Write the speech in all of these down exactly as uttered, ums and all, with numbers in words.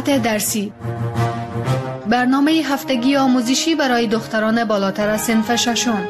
مقامات درسی، برنامه هفتگی آموزشی برای دختران بالاتر از صنف ششم.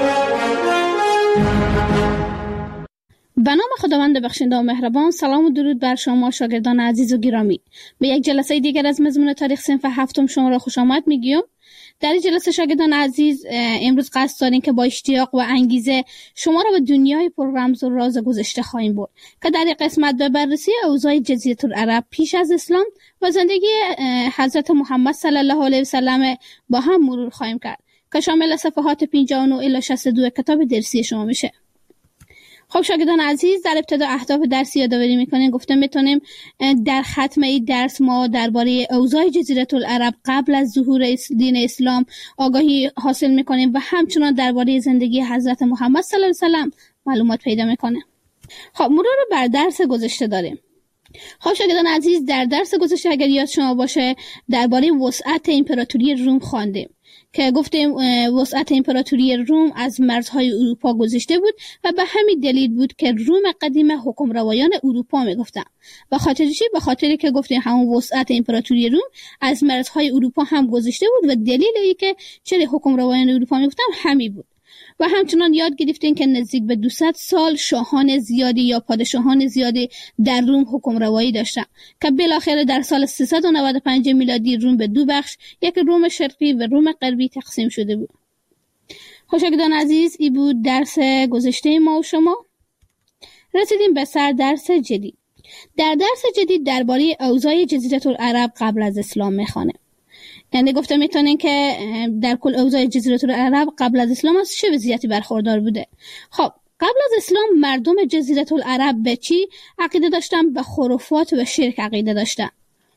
به نام خداوند بخشنده و مهربان. سلام و درود بر شما شاگردان عزیز و گرامی. به یک جلسه دیگر از مضمون تاریخ صنف هفتم شما را خوش آمد میگیم. در این جلسه شاگردان عزیز امروز قصد داریم که با اشتیاق و انگیزه شما را به دنیای پر رمز و راز گذشته خواهیم برد که در این قسمت به بررسی اوضاع جزیره العرب پیش از اسلام و زندگی حضرت محمد صلی الله علیه و سلم با هم مرور خواهیم کرد که شامل صفحات پنجاه و نه الی شصت و دو کتاب درسی شما میشه. خب شاگردان عزیز، در ابتدا اهداف درسی یادآوری میکنیم. گفتم میتونیم در ختم این درس ما درباره اوضاع جزیره العرب قبل از ظهور دین اسلام آگاهی حاصل میکنیم و همچنان درباره زندگی حضرت محمد صلی الله علیه و سلم معلومات پیدا میکنیم. خب مرور بر درس گذشته داریم. خب شاگردان عزیز، در درس گذشته اگر یاد شما باشه درباره وسعت امپراتوری روم خواندیم که گفتیم وسعت امپراتوری روم از مرزهای اروپا گذشته بود و به همین دلیل بود که روم قدیم حکمروایان اروپا میگفتن. به خاطر چی؟ به خاطری که گفتیم همون وسعت امپراتوری روم از مرزهای اروپا هم گذشته بود و دلیل ای که چرا حکمروایان اروپا میگفتن همین بود. و همچنان یاد گرفتیم که نزدیک به دویست سال شاهان زیادی یا پادشاهان زیادی در روم حکمروایی داشتند که بالاخره در سال سیصد و نود و پنج میلادی روم به دو بخش، یک روم شرقی و روم غربی تقسیم شده بود. شاگردان عزیز، این بود درس گذشته ما و شما. رسیدیم به سر درس جدید. در درس جدید درباره اوضاع جزیره العرب قبل از اسلام میخوانیم. یعنی گفته میتونین که در کل اوضاع جزیره العرب قبل از اسلام از چه وضعیتی برخوردار بوده. خب قبل از اسلام مردم جزیره العرب به چی عقیده داشتن؟ به خرافات و شرک عقیده داشتن.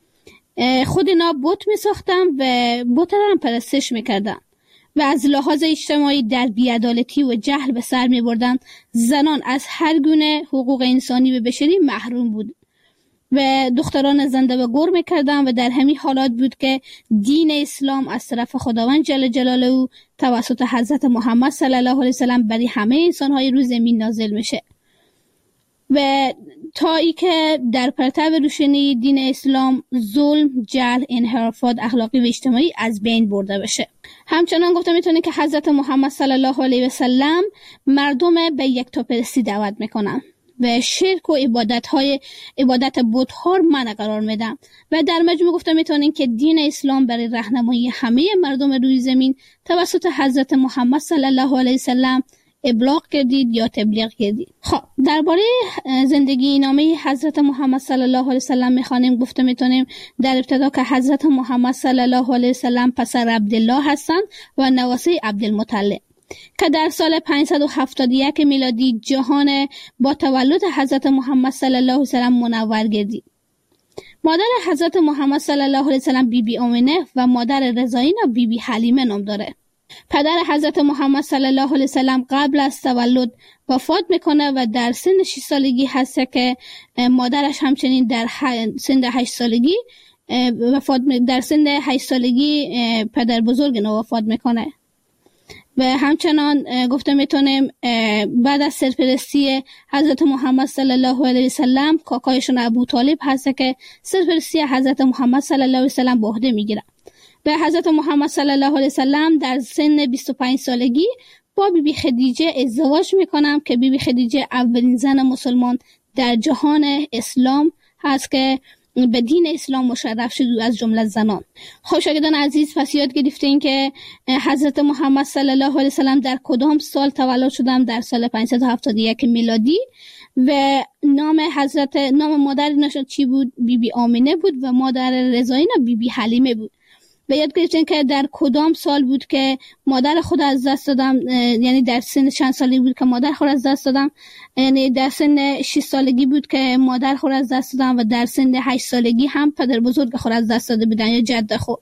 خود اینا بت میساختن و بت را هم پرستش میکردن و از لحاظ اجتماعی در بی‌عدالتی و جهل به سر میبردن. زنان از هر گونه حقوق انسانی و بشری محروم بود و دختران زنده و گور میکردن و در همین حالات بود که دین اسلام از طرف خداوند جل جلاله توسط حضرت محمد صلی الله علیه وسلم برای همه انسانهای روی زمین نازل میشه و تا ای که در پرتو روشنی دین اسلام ظلم، جهل، انحرافات اخلاقی و اجتماعی از بین برده بشه. همچنان گفته میتونه که حضرت محمد صلی الله علیه وسلم مردم به یکتاپرستی دعوت میکنن و شرک و عبادت های عبادت بت ها منع قرار میدن و در مجموع گفته میتونین که دین اسلام برای راهنمایی همه مردم روی زمین توسط حضرت محمد صلی الله علیه وسلم ابلاغ کردید یا تبلیغ کردید. خب درباره زندگی نامه حضرت محمد صلی الله علیه وسلم میخوانیم. گفته میتونیم در ابتدا که حضرت محمد صلی الله علیه وسلم پسر عبدالله هستند و نواسه عبدالمطلب که در سال پانصد و هفتاد و یک میلادی جهان با تولد حضرت محمد صلی الله علیه وسلم منور گردید. مادر حضرت محمد صلی الله علیه وسلم بی بی آمینه و مادر رضایینا بی بی حلیمه نام داره. پدر حضرت محمد صلی الله علیه وسلم قبل از تولد وفات میکنه و در سن شش سالگی هست که مادرش همچنین در سن هشت سالگی وفات در سن هشت سالگی پدر بزرگ نو وفات میکنه. و همچنان گفته میتونیم بعد از سرپرستی حضرت محمد صلی الله علیه وسلم کاکایشون ابو طالب هست که سرپرستی حضرت محمد صلی الله علیه وسلم به عهده میگیره و حضرت محمد صلی الله علیه وسلم در سن بیست و پنج سالگی با بی بی خدیجه ازدواج میکنم که بی بی خدیجه اولین زن مسلمان در جهان اسلام هست که به دین اسلام مشرف شد از جمله زنان. خب شاگردان عزیز، پس یاد گرفتین که حضرت محمد صلی الله علیه وسلم در کدام سال تولد شدن؟ در سال پانصد و هفتاد و یک میلادی و نام حضرت نام مادر نشد چی بود؟ بی بی آمینه بود و مادر رضایینا بی بی حلیمه بود. و یاد گرفتین که در کدام سال بود که مادر خود از دست دادم، یعنی در سن چند سالگی بود که مادر خود از دست دادم؟ یعنی در سن شش سالگی بود که مادر خود از دست دادم و در سن هشت سالگی هم پدر بزرگ خود از دست داده بودن یا جد خود.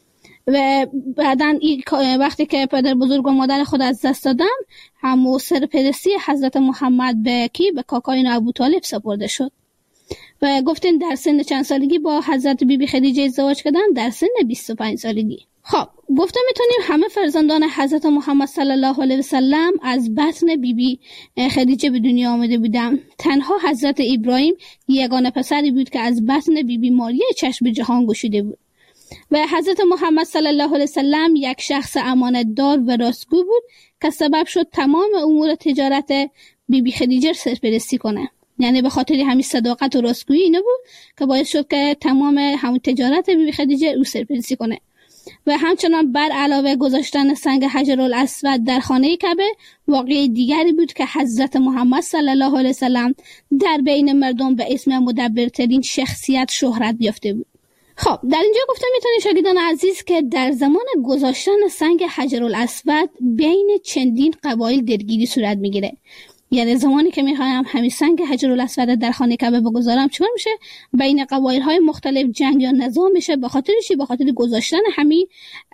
و بعدن وقتی که پدر بزرگ و مادر خود از دست دادن همو سرپرستی حضرت محمد به کی؟ به کاکای ابو طالب سپرده شد و گفتین در سن چند سالگی با حضرت بی بی خدیجه ازدواج کردن؟ در سن بیست و پنج سالگی. خب گفته میتونیم همه فرزندان حضرت محمد صلی الله علیه و سلم از بطن بیبی خدیجه به دنیا آمده بودند. تنها حضرت ابراهیم یگانه پسری بود که از بطن بیبی ماریه چشم به جهان گشوده بود و حضرت محمد صلی الله علیه و سلم یک شخص امانتدار و راستگو بود که سبب شد تمام امور تجارت بیبی خدیجه سرپرستی کنه. یعنی به خاطر همین صداقت و راستگویی اینه بود که باعث شد که تمام همون تجارت بیبی خدیجه او سرپرستی کنه. و همچنان بر علاوه گذاشتن سنگ حجرالاسود در خانه کعبه واقعه دیگری بود که حضرت محمد صلی الله علیه و سلم در بین مردم به اسم مدبرترین شخصیت شهرت یافته بود. خب در اینجا گفته میتونید شاگردان عزیز که در زمان گذاشتن سنگ حجرالاسود بین چندین قبایل درگیری صورت میگیره. یعنی زمانی که میخوایم همین سنگ حجرالاسود در خانه کعبه بگذارم چیکار میشه؟ بین قبایل های مختلف جنگ یا نزاع میشه به خاطر چی؟ به خاطر گذاشتن همین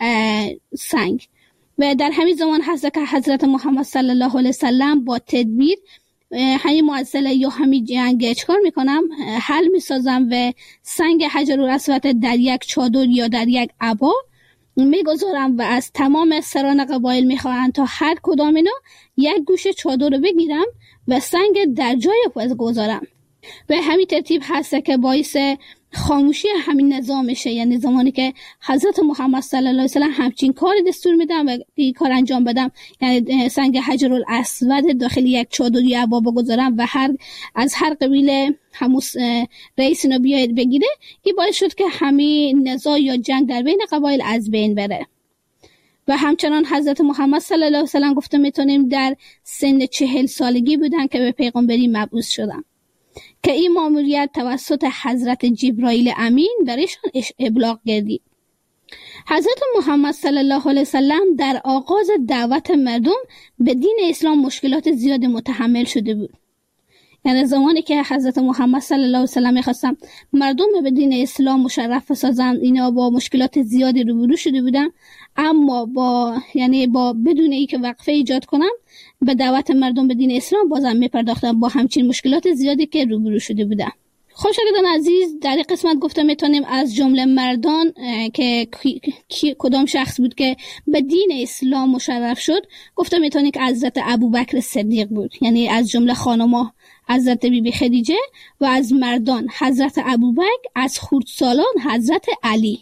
سنگ. و در همین زمان هست که حضرت محمد صلی الله علیه وسلم با تدبیر همین معضله یا همین جنگ چیکار میکنم؟ حل میسازم و سنگ حجرالاسود در یک چادر یا در یک عبا میگذارم و از تمام سران قبایل میخواهند تا هر کدام اینا یک گوشه چادر رو بگیرم و سنگ در جای خود گذارم. و همین ترتیب هست که باعث خاموشی همین نظام میشه. یعنی زمانی که حضرت محمد صلی الله علیه و سلم همچین کار دستور میدم و این کار انجام بدم، یعنی سنگ حجرالاسود داخل یک چادر یا عبا بگذارم و هر از هر قبیله همون رئیس اینو بیاید بگیره، این باعث شد که همین نزاع یا جنگ در بین قبایل از بین بره. و همچنان حضرت محمد صلی الله علیه و سلم گفته میتونیم در سن چهل سالگی بودن که به پیغمبری مبعوث شدن که این ماموریت توسط حضرت جبرائیل امین برایشان ابلاغ گردید. حضرت محمد صلی الله علیه و سلم در آغاز دعوت مردم به دین اسلام مشکلات زیاد متحمل شده بود. یعنی زمانی که حضرت محمد صلی الله علیه و سلم می‌خواستن مردم به دین اسلام مشرف بسازن، اینا با مشکلات زیادی روبرو شده بودن، اما با یعنی با بدون اینکه وقفه ایجاد کنن به دعوت مردم به دین اسلام بازم میپرداختن با همچین مشکلات زیادی که روبرو شده بودن. خب شاگردان عزیز، در این قسمت گفته میتونیم از جمله مردان که کدام شخص بود که به دین اسلام مشرف شد، گفته میتونیم که حضرت ابوبکر صدیق بود. یعنی از جمله خانم‌ها حضرت بیبی خدیجه و از مردان حضرت ابوبکر، از خردسالان حضرت علی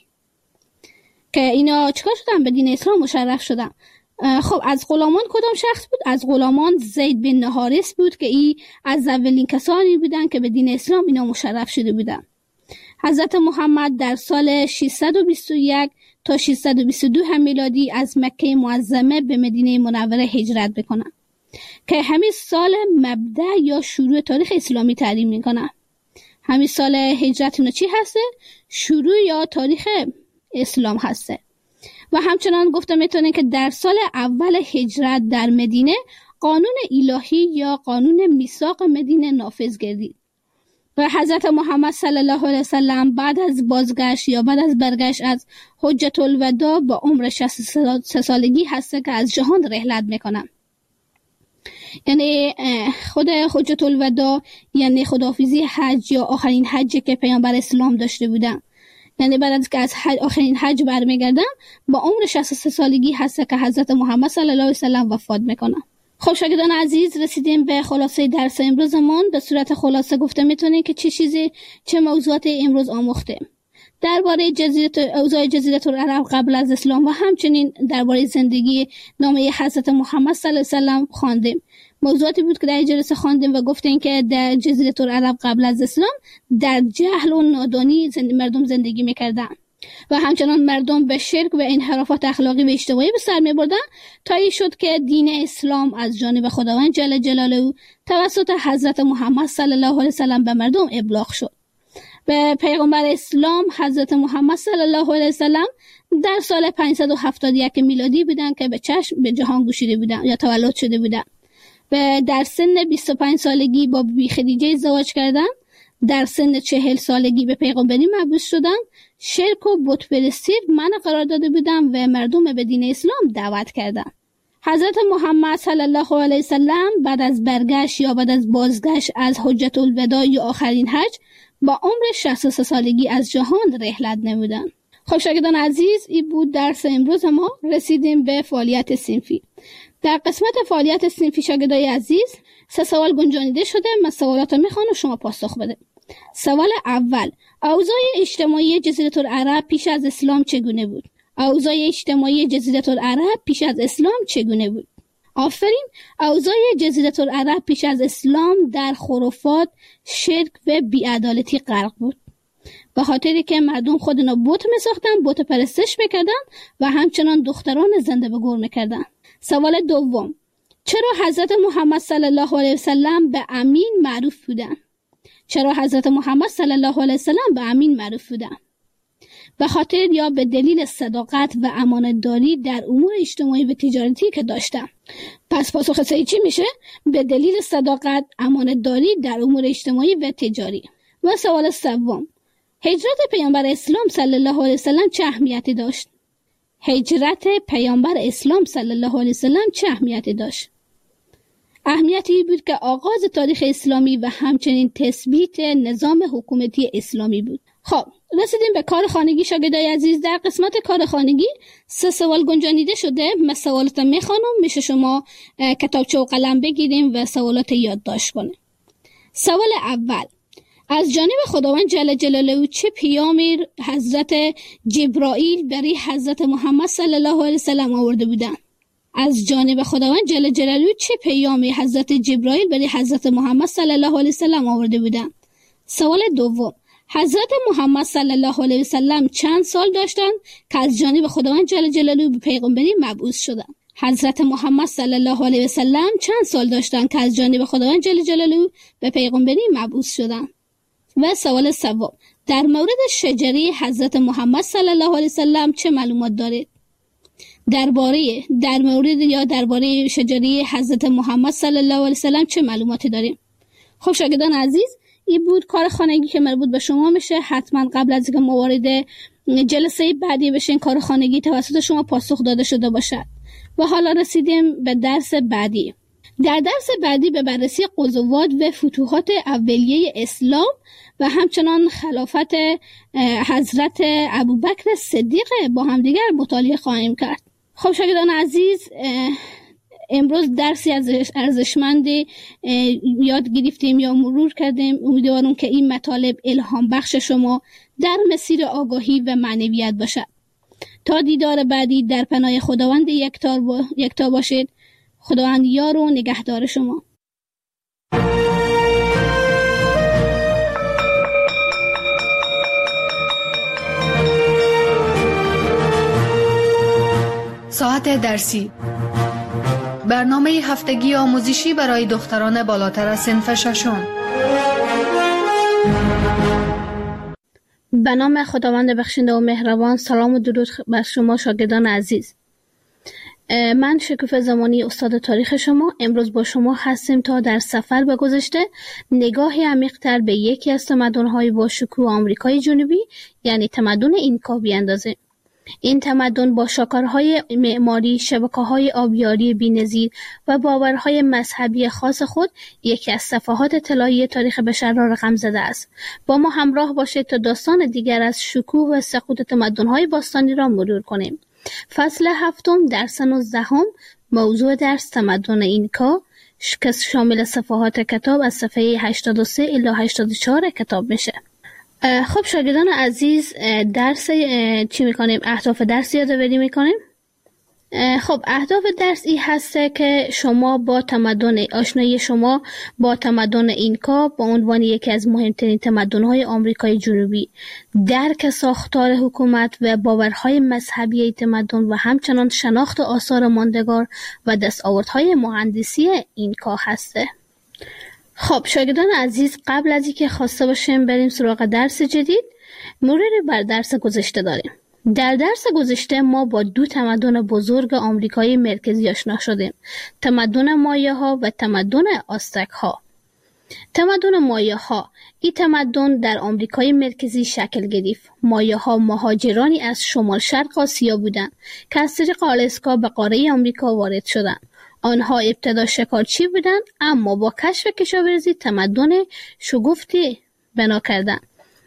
که اینا چیکار شدن؟ به دین اسلام مشرف شدن. خب از غلامان کدام شخص بود؟ از غلامان زید بن حارث بود که ای از اولین کسانی بودن که به دین اسلام اینا مشرف شده بودن. حضرت محمد در سال ششصد و بیست و یک تا ششصد و بیست و دو هم میلادی از مکه معظمه به مدینه منوره هجرت بکنن که همین سال مبدأ یا شروع تاریخ اسلامی تعیین میکنن. همین سال هجرت چی هسته؟ شروع یا تاریخ اسلام هسته. و همچنان گفته میتونه که در سال اول هجرت در مدینه قانون الهی یا قانون میثاق مدینه نافذ گردید و حضرت محمد صلی الله علیه وسلم بعد از بازگشت یا بعد از برگشت از حجة الوداع با عمر شصت و سه سالگی هسته که از جهان رحلت میکنن. یعنی خود حجة الوداع یعنی خداحافظی حج یا آخرین حجی که پیامبر اسلام داشته بودن. یعنی بعد از که از حج آخرین حج برمیگردن با عمر شصت و سه سالگی هست که حضرت محمد صلی الله علیه وسلم وفات میکنن. خب شاگردان عزیز، رسیدیم به خلاصه درس امروزمون. به صورت خلاصه گفته میتونیم که چه چیزی چه موضوعات امروز آموختیم درباره جزیره اوضاع جزیره العرب قبل از اسلام و همچنین درباره زندگی نامه حضرت محمد صلی الله علیه وسلم خواندیم. موضوعاتی بود که در جلسه خواندیم و گفتیم که در جزیره العرب قبل از اسلام در جهل و نادانی زند... مردم زندگی میکردن و همچنان مردم به شرک و انحرافات اخلاقی و اجتماعی به سر میبردن تا این شد که دین اسلام از جانب خداوند جل جلاله توسط حضرت محمد صلی الله علیه وسلم به مردم ابلاغ شد. و پیغمبر اسلام حضرت محمد صلی الله علیه وسلم در سال پانصد و هفتاد و یک میلادی بودن که به چشم به جهان گشوده بودن یا تولد شده بودن و در سن بیست و پنج سالگی با بیبی خدیجه ازدواج کردن. در سن چهل سالگی به پیغمبری مبعوث شدن. شرک و بت پرستی منع قرار داده بودن و مردم به دین اسلام دعوت کردن. حضرت محمد صلی الله علیه وسلم بعد از برگشت یا بعد از بازگشت از حجة الوداع یا آخرین حج با عمر شصت و سه سالگی از جهان رحلت نمودن. خب شاگردان عزیز، این بود درس امروز ما. رسیدیم به فعالیت صنفی. در قسمت فعالیت صنفی شاگردای عزیز سه سوال گنجانیده شده. من سوالات رو میخوام و شما پاسخ بده. سوال اول: اوضاع اجتماعی جزیره العرب پیش از اسلام چگونه بود؟ اوضاع اجتماعی جزیره العرب پیش از اسلام چگونه بود؟ آفرین. اوضاع جزیره العرب پیش از اسلام در خرافات، شرک و بی‌عدالتی غرق بود. به خاطری که مردم خودنا بت می‌ساختن، بت پرستش می‌کردن و همچنان دختران زنده به گور می‌کردن. سوال دوم: چرا حضرت محمد صلی الله علیه وسلم به امین معروف بودند؟ چرا حضرت محمد صلی الله علیه وسلم به امین معروف بودند؟ به خاطر یا به دلیل صداقت و امانتداری در امور اجتماعی و تجارتی که داشتند. پس پاسخ صحیح چی میشه؟ به دلیل صداقت، امانتداری در امور اجتماعی و تجاری. و سوال سوم: هجرت پیامبر اسلام صلی الله علیه وسلم چه اهمیتی داشت؟ هجرت پیامبر اسلام صلی الله علیه وسلم چه اهمیتی داشت؟ اهمیتی بود که آغاز تاریخ اسلامی و همچنین تثبیت نظام حکومتی اسلامی بود. خب رسیدیم به کار خانگی شاگردای عزیز. در قسمت کار خانگی سه سوال گنجانیده شده. من سوالات میخوانم، میشه شما کتابچه و قلم بگیریم و سوالات یادداشت کنیم. سوال اول: از جانب خداوند جل جلاله چه پیامی حضرت جبرائیل برای حضرت محمد صلی الله علیه وسلم آورده بودند؟ از جانب خداوند جل جلاله چه پیامی حضرت جبرائیل برای حضرت محمد صلی الله علیه وسلم آورده بودند؟ سوال دوم: حضرت محمد صلی الله علیه وسلم چند سال داشتند که از جانب خداوند جل جلاله به پیغمبری مبعوث شدند؟ حضرت محمد صلی الله علیه وسلم چند سال داشتند که از جانب خداوند جل جلاله به پیغمبری مبعوث شدند؟ و سوال سوم: در مورد شجره حضرت محمد صلی الله علیه وسلم چه معلومات دارید؟ درباره در مورد یا درباره شجره حضرت محمد صلی الله علیه وسلم چه معلوماتی داریم؟ خب شاگردان عزیز، این بود کار خانگی که مربوط به شما میشه. حتما قبل از اینکه ما وارد جلسه بعدی بشین کار خانگی توسط شما پاسخ داده شده باشد. و حالا رسیدیم به درس بعدی. در درس بعدی به بررسی غزوات و فتوحات اولیه اسلام و همچنان خلافت حضرت ابوبکر صدیق با همدیگر مطالعه خواهیم کرد. خب شاگردان عزیز، امروز درسی از ارزشمندی یاد گرفتیم یا مرور کردیم. امیدوارم که این مطالب الهام بخش شما در مسیر آگاهی و معنویت باشد. تا دیدار بعدی در پناه خداوند یکتا با... یکتا باشید. خداوند یار و نگهدار شما. ساعت درسی، برنامه هفتگی آموزشی برای دختران بالاتر از صنف ششم. به نام خداوند بخشنده و مهربان. سلام و درود بر شما شاگردان عزیز. من شکوفه زمانی استاد تاریخ شما امروز با شما هستیم تا در سفر به گذشته نگاهی عمیق‌تر به یکی از تمدن‌های با شکوه آمریکای جنوبی یعنی تمدن اینکا بیاندازیم. این تمدن با شاکارهای معماری، شبکه‌های آبیاری بی‌نظیر و باورهای مذهبی خاص خود یکی از صفحات طلایی تاریخ بشر را رقم زده است. با ما همراه باشید تا داستان دیگر از شکوه و سقوط تمدن‌های باستانی را مرور کنیم. فصل هفتم درس نوزدهم، موضوع درس تمدن اینکا که شامل صفحات کتاب از صفحه هشتاد و سه الی هشتاد و چهار کتاب میشه. خب شاگردان عزیز، درس چی میکنیم؟ اهداف درس یادآوری میکنیم. خب اهداف درس این هسته که شما با تمدن آشنایی شما با تمدن اینکا با عنوان یکی از مهمترین تمدن‌های آمریکای جنوبی، درک ساختار حکومت و باورهای مذهبی این تمدن و همچنان شناخت آثار ماندگار و دستاوردهای مهندسی اینکا هسته. خب شاگردان عزیز، قبل از اینکه خواسته باشیم بریم سراغ درس جدید، مروری بر درس گذشته داریم. در درس گذشته ما با دو تمدن بزرگ آمریکای مرکزی آشنا شدیم، تمدن مایه ها و تمدن آستک ها. تمدن مایه ها، این تمدن در آمریکای مرکزی شکل گرفت. مایه ها مهاجرانی از شمال شرق آسیا بودند که از طریق آلاسکا به قاره آمریکا وارد شدند. آنها ابتدا شکارچی بودند اما با کشف کشاورزی تمدن شگفتی بنا کردند.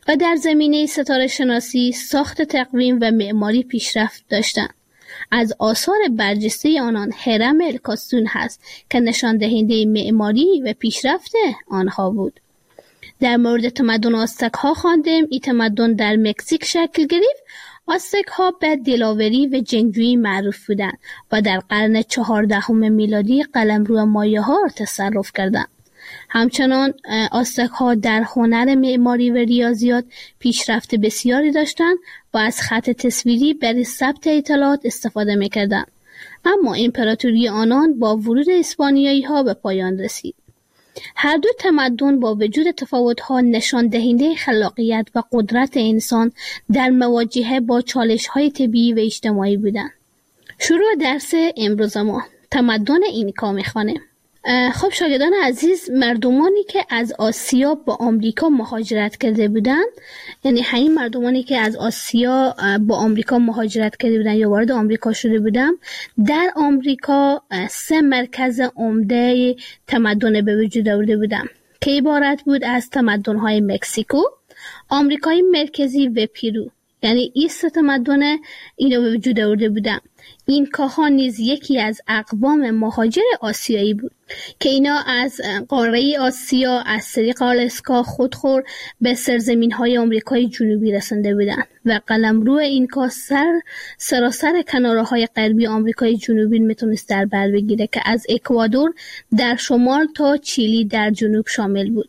و در زمینه ستاره شناسی، ساخت تقویم و معماری پیشرفت داشتند. از آثار برجسته آنان هرم الکاستون هست که نشان دهنده معماری و پیشرفت آنها بود. در مورد تمدن آستک ها خواندیم. این تمدن در مکزیک شکل گرفت. آستک ها به دلاوری و جنگجویی معروف بودند و در قرن چهاردهم میلادی قلمرو مایه ها را تصرف کردند. همچنان آستک ها در هنر معماری و ریاضیات پیشرفت بسیاری داشتند و از خط تصویری برای ثبت اطلاعات استفاده می‌کردند. اما امپراتوری آنان با ورود اسپانیایی ها به پایان رسید. هر دو تمدن با وجود تفاوت‌ها نشان دهنده خلاقیت و قدرت انسان در مواجهه با چالش‌های طبیعی و اجتماعی بودند. شروع درس امروز ما تمدن اینکا می‌خوانیم. خب شاگردان عزیز، مردمانی که از آسیا با آمریکا مهاجرت کرده بودند، یعنی همین مردمانی که از آسیا با آمریکا مهاجرت کرده بودند یا وارد آمریکا شده بودند، در آمریکا سه مرکز عمده تمدن به وجود آورده بودند که عبارت بود از تمدن‌های مکزیکو، آمریکای مرکزی و پیرو. یعنی این سه تمدن اینو به وجود آورده بودند. اینکاها نیز یکی از اقوام مهاجر آسیایی بود که اینا از قاره آسیا از طریق آلاسکا خودخور به سرزمین‌های آمریکای جنوبی رسنده بودند و قلمرو اینکا سر سراسر کناره‌های غربی آمریکای جنوبی میتونست در بر بگیره که از اکوادور در شمال تا چیلی در جنوب شامل بود.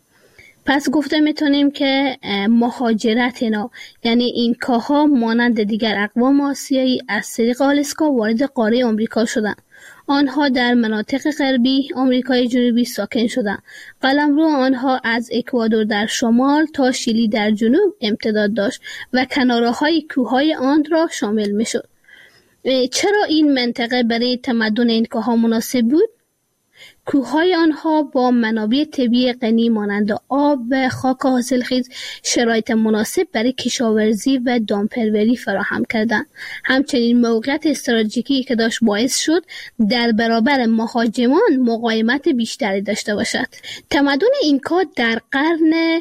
پس گفته میتونیم که مهاجرت اینا، یعنی اینکاها مانند دیگر اقوام آسیایی از طریق آلاسکا وارد قاره آمریکا شدند. آنها در مناطق غربی آمریکای جنوبی ساکن شدند. قلمرو آنها از اکوادور در شمال تا شیلی در جنوب امتداد داشت و کناره‌های کوههای آن را شامل میشد. چرا این منطقه برای تمدن اینکاها مناسب بود؟ کوههای آنها با منابع طبیعی غنی مانند آب و خاک حاصلخیز شرایط مناسب برای کشاورزی و دامپروری فراهم کردند. همچنین موقعیت استراتژیکی که داشت باعث شد در برابر مهاجمان مقاومت بیشتری داشته باشد. تمدن اینکا در قرن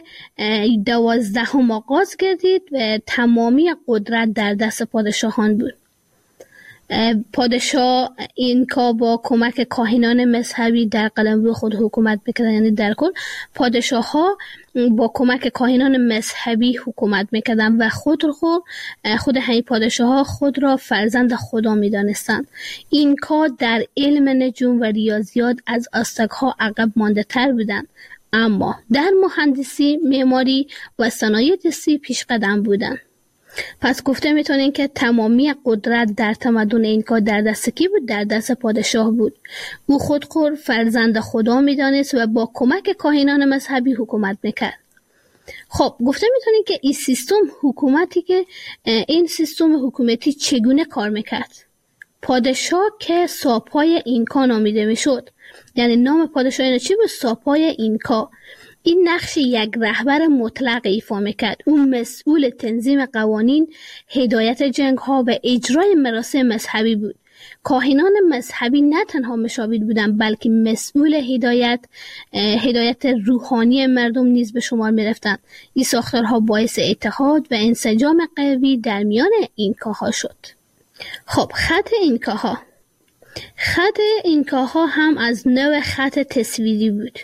دوازدهم آغاز گردید و تمامی قدرت در دست پادشاهان بود. پادشاه اینکا با کمک کاهنان مذهبی در قلمرو خود حکومت میکردن. یعنی در کل پادشاه ها با کمک کاهنان مذهبی حکومت میکردن و خود خود خود همین پادشاه ها خود را فرزند خدا میدانستند. اینکا در علم نجوم و ریاضیات از آستک ها عقب مانده تر بودند، اما در مهندسی، معماری و صنایع دستی پیش قدم بودند. پس گفته میتونین که تمامی قدرت در تمدن اینکا در دست کی بود؟ در دست پادشاه بود. او خودخور فرزند خدا میدانست و با کمک کاهنان مذهبی حکومت میکرد. خب گفته میتونین که این سیستم حکومتی که این سیستم حکومتی چگونه کار میکرد؟ پادشاه که ساپای اینکا نامیده میشد، یعنی نام پادشاه اینا چی بود؟ ساپای اینکا. این نقش یک رهبر مطلق ایفا میکرد. اون مسئول تنظیم قوانین، هدایت جنگ ها و اجرای مراسم مذهبی بود. کاهنان مذهبی نه تنها مشاور بودند بلکه مسئول هدایت هدایت روحانی مردم نیز به شمار میرفتند. این ساختارها باعث اتحاد و انسجام قوی در میان اینکاها شد. خب خط اینکاها خط اینکاها هم از نوع خط تصویری بود.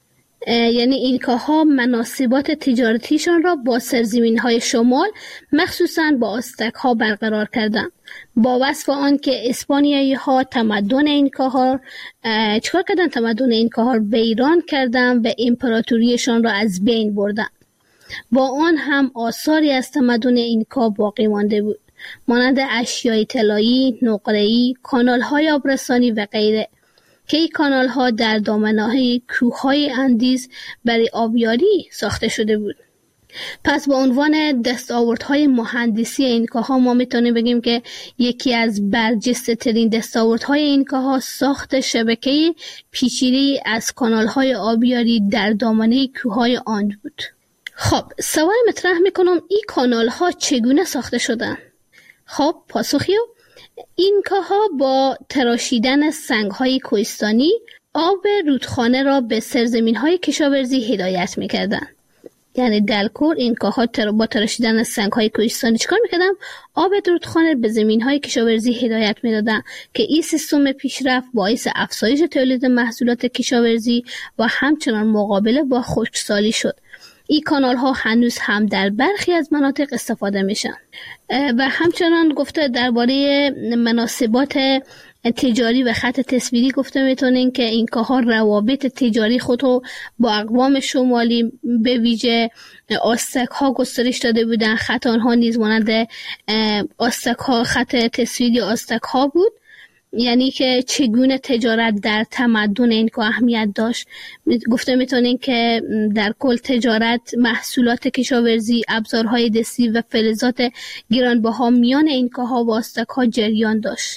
یعنی اینکاها مناسبات تجارتیشان را با سرزمین‌های شمال مخصوصاً با آستک ها برقرار کردند. با وصف آن که اسپانیایی ها تمدن اینکاها چکار کردن؟ تمدن اینکاها را ویران کردن و امپراتوریشان را از بین بردن. با آن هم آثاری از تمدن اینکا باقی مانده بود، مانند اشیای طلایی، نقره‌ای، کانال‌های آبرسانی و غیره که این کانال ها در دامنه‌های کوههای اندیز برای آبیاری ساخته شده بود. پس با عنوان دستاوردهای مهندسی اینکاها ما میتونیم بگیم که یکی از برجسته ترین دستاوردهای اینکاها ساخت شبکه پیچیده‌ای از کانال های آبیاری در دامنه کوههای آن بود. خب سوال مطرح میکنم این کانال ها چگونه ساخته شدن؟ خب پاسخیو اینکاها با تراشیدن سنگ‌های کوهستانی آب رودخانه را به سرزمین‌های کشاورزی هدایت می‌کردند. یعنی دلکور اینکاها تر با تراشیدن سنگ‌های کوهستانی چیکار می‌کردن؟ آب رودخانه به زمین‌های کشاورزی هدایت می‌دادن که این سیستم پیشرفت باعث افزایش تولید محصولات کشاورزی و همچنان مقابله با خشکسالی شد. این کانال ها هنوز هم در برخی از مناطق استفاده میشن. و همچنان گفته درباره مناسبات تجاری و خط تصویری گفته میتونین که اینکاها روابط تجاری خود رو با اقوام شمالی به ویژه آستک ها گسترش داده بودن. خط آنها نیز مانند آستک ها، خط تصویری آستک ها بود، یعنی که چگونه تجارت در تمدن اینکا اهمیت داشت. گفته میتونین که در کل تجارت، محصولات کشاورزی، ابزارهای دستی و فلزات گرانبها میان اینکاها و آستک‌ها جریان داشت.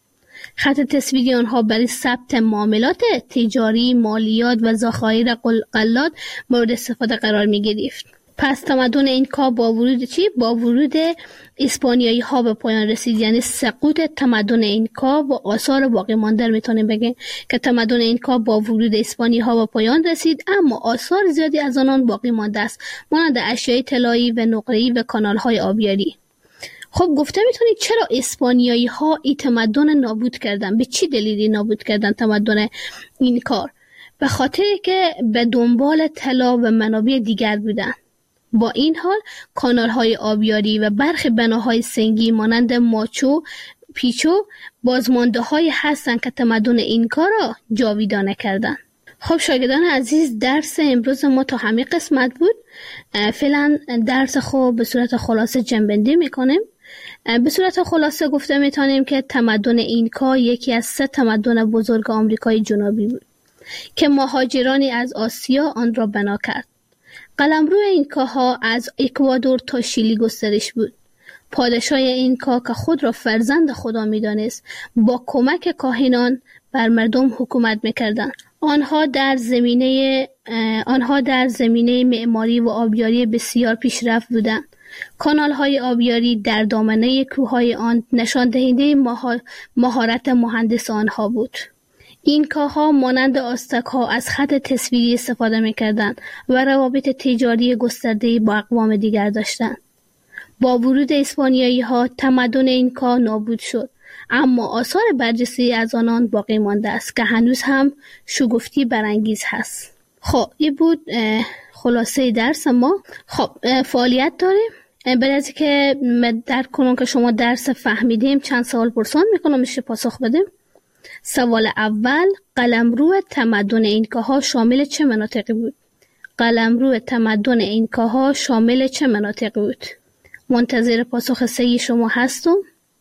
خط تصویری آنها برای ثبت معاملات تجاری، مالیات و ذخایر غلات مورد استفاده قرار می گرفت. پس تمدن اینکا با ورود چی؟ با ورود اسپانیایی ها به پایان رسید. یعنی سقوط تمدن اینکا و آثار باقی مانده میتونیم بگیم که تمدن اینکا با ورود اسپانیایی ها به پایان رسید، اما آثار زیادی از آنان باقی مانده است، مانند اشیای طلایی و نقره‌ای و کانال های آبیاری. خب گفته میتونید چرا اسپانیایی ها این تمدن نابود کردن؟ به چی دلیلی نابود کردن تمدن اینکا؟ به خاطر که به دنبال طلا و منابع دیگر بودن. با این حال کانال های آبیاری و برخی بناهای سنگی مانند ماچو پیچو بازمانده های هستند که تمدن اینکا را جاویدانه کردند. خب شاگردان عزیز، درس امروز ما تا همین قسمت بود. فعلا درس خود به صورت خلاصه جنبندی میکنیم. به صورت خلاصه گفته میتونیم که تمدن اینکا یکی از سه تمدن بزرگ آمریکای جنوبی بود که مهاجرانی از آسیا آن را بنا کرد. قلمرو اینکاها از اکوادور تا شیلی گسترش بود. پادشاه اینکا که خود را فرزند خدا می‌دانست، با کمک کاهنان بر مردم حکومت می‌کردند. آنها در زمینه آنها در زمینه معماری و آبیاری بسیار پیشرفت بودند. کانال‌های آبیاری در دامنه کوههای آن نشان دهنده مهارت مهندس آنها بود. اینکاها مانند آستک‌ها از خط تصویری استفاده می‌کردند و روابط تجاری گسترده‌ای با اقوام دیگر داشتند. با ورود اسپانیایی‌ها تمدن اینکا نابود شد، اما آثار برجسته از آنان باقی مانده است که هنوز هم شگفتی برانگیز هست. خب این بود خلاصه درس ما. خب فعالیت داریم. بعد از که درک کنم که شما درس فهمیدیم، چند سوال پرسان میکنم میشه پاسخ بدیم. سوال اول، قلمرو تمدن اینکاها شامل چه مناطقی بود؟ قلمرو تمدن اینکاها شامل چه مناطقی بود؟ منتظر پاسخ صحیح شما هستم.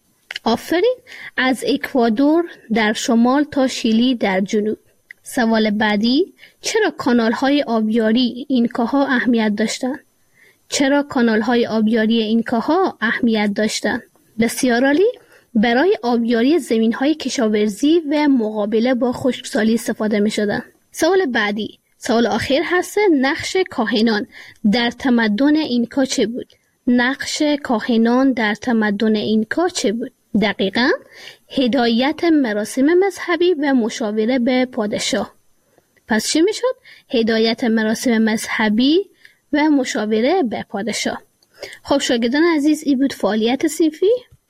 آفرین. از اکوادور در شمال تا شیلی در جنوب. سوال بعدی، چرا کانال‌های آبیاری اینکاها اهمیت داشتند؟ چرا کانال‌های آبیاری اینکاها اهمیت داشتند؟ بسیار عالی. برای آبیاری زمین‌های کشاورزی و مقابله با خشکسالی استفاده می‌شدند. سوال بعدی، سوال آخر هست، نقش کاهنان در تمدن اینکا چه بود؟ نقش کاهنان در تمدن اینکا چه بود؟ دقیقاً هدایت مراسم مذهبی و مشاوره به پادشاه. پس چی میشد؟ هدایت مراسم مذهبی و مشاوره به پادشاه. خب شاگردان عزیز، این بود فعالیت صنفی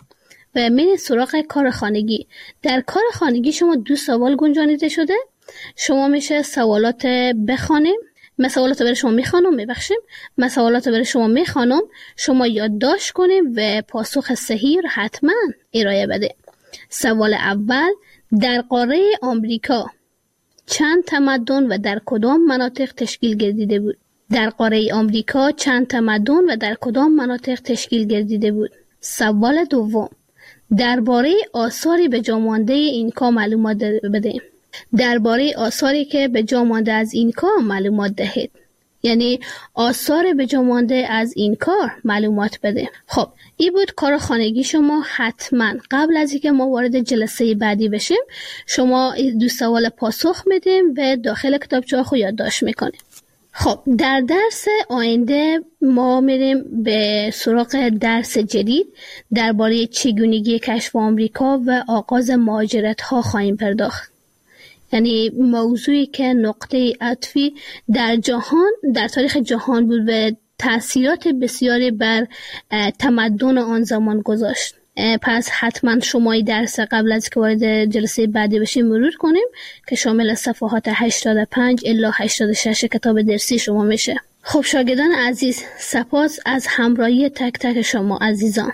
و من سراغ کار خانگی. در کار خانگی شما دو سوال گنجانیده شده. شما میشه سوالات بخوانیم. من سوالات برای شما میخوانم، میبخشیم. من سوالات برای شما میخوانم، شما یادداشت کنیم و پاسخ صحیح رو حتما ارائه بده. سوال اول، در قاره آمریکا چند تمدن و در کدام مناطق تشکیل گردیده بود؟ در قاره آمریکا چند تمدن و در کدام مناطق تشکیل گردیده بود؟ سوال دوم، درباره آثاری به جا مانده اینکا معلومات بده. درباره آثاری که به جا مانده از اینکا معلومات دهید. یعنی آثار به جا مانده از اینکا معلومات بده. خب این بود کار خانگی شما. حتما قبل از اینکه ما وارد جلسه بعدی بشیم، شما دو سوال پاسخ میدیم و داخل کتابچه خود یادداشت میکنیم. خب در درس آینده ما میریم به سراغ درس جدید درباره چگونگی کشف آمریکا و آغاز مهاجرت ها خواهیم پرداخت. یعنی موضوعی که نقطه عطفی در جهان در تاریخ جهان بود و تأثیرات بسیاری بر تمدن آن زمان گذاشت. پس حتما شما درس قبل از که وارد جلسه بعدی بشیم مرور کنیم که شامل صفحات هشتاد و پنج الی هشتاد و شش کتاب درسی شما میشه. خب شاگردان عزیز، سپاس از همراهی تک تک شما عزیزان.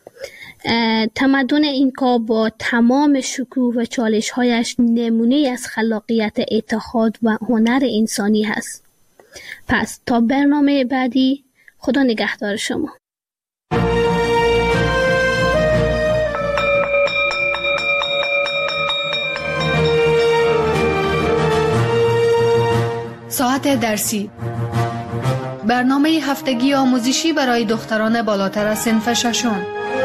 تمدن اینکا با تمام شکوه و چالش‌هایش نمونه از خلاقیت، اتحاد و هنر انسانی هست. پس تا برنامه بعدی، خدا نگهدار شما. ساعت درسی، برنامه هفتگی آموزشی برای دختران بالاتر از صنف ششم.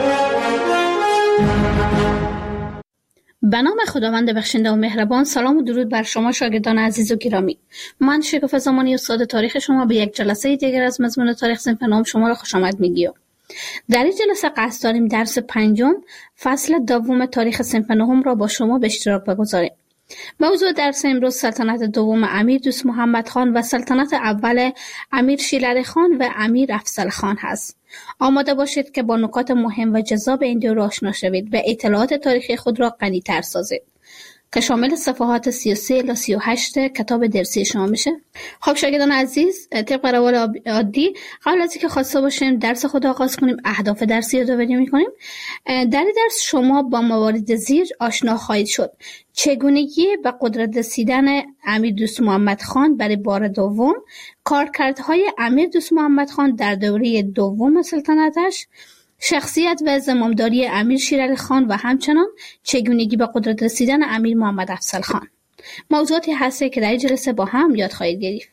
به نام خداوند بخشنده و مهربان. سلام و درود بر شما شاگردان عزیز و گرامی. من شکوفه زمانی استاد تاریخ شما به یک جلسه دیگر از مضمون تاریخ صنف نهم شما را خوش آمد میگیم. در این جلسه قصد داریم درس پنجم فصل دوم تاریخ صنف نهم را با شما به اشتراک بگذاریم. موضوع درس امروز سلطنت دوم امیر دوست محمد خان و سلطنت اول امیر شیرعلی خان و امیر افضل خان هست. آماده باشید که با نکات مهم و جذاب این دو را آشنا شوید و اطلاعات تاریخی خود را غنی‌تر سازید که شامل صفحات سی و سه الی سی و هشت کتاب درسی شما میشه. خب شاگردان عزیز، طبق روال عادی قبل از اینکه خواسته باشیم درس خود آغاز کنیم، اهداف درسی رو یادآوری می‌کنیم. در این درس شما با موارد زیر آشنا خواهید شد: چگونگی به قدرت رسیدن امیر دوست محمد خان برای بار دوم، کارکردهای امیر دوست محمد خان در دوره دوم سلطنتش، شخصیت و زمامداری امیر شیرعلی خان و همچنان چگونگی به قدرت رسیدن امیر محمد افضل خان. موضوعاتی هسته که در این جلسه با هم یاد خواهید گرفت.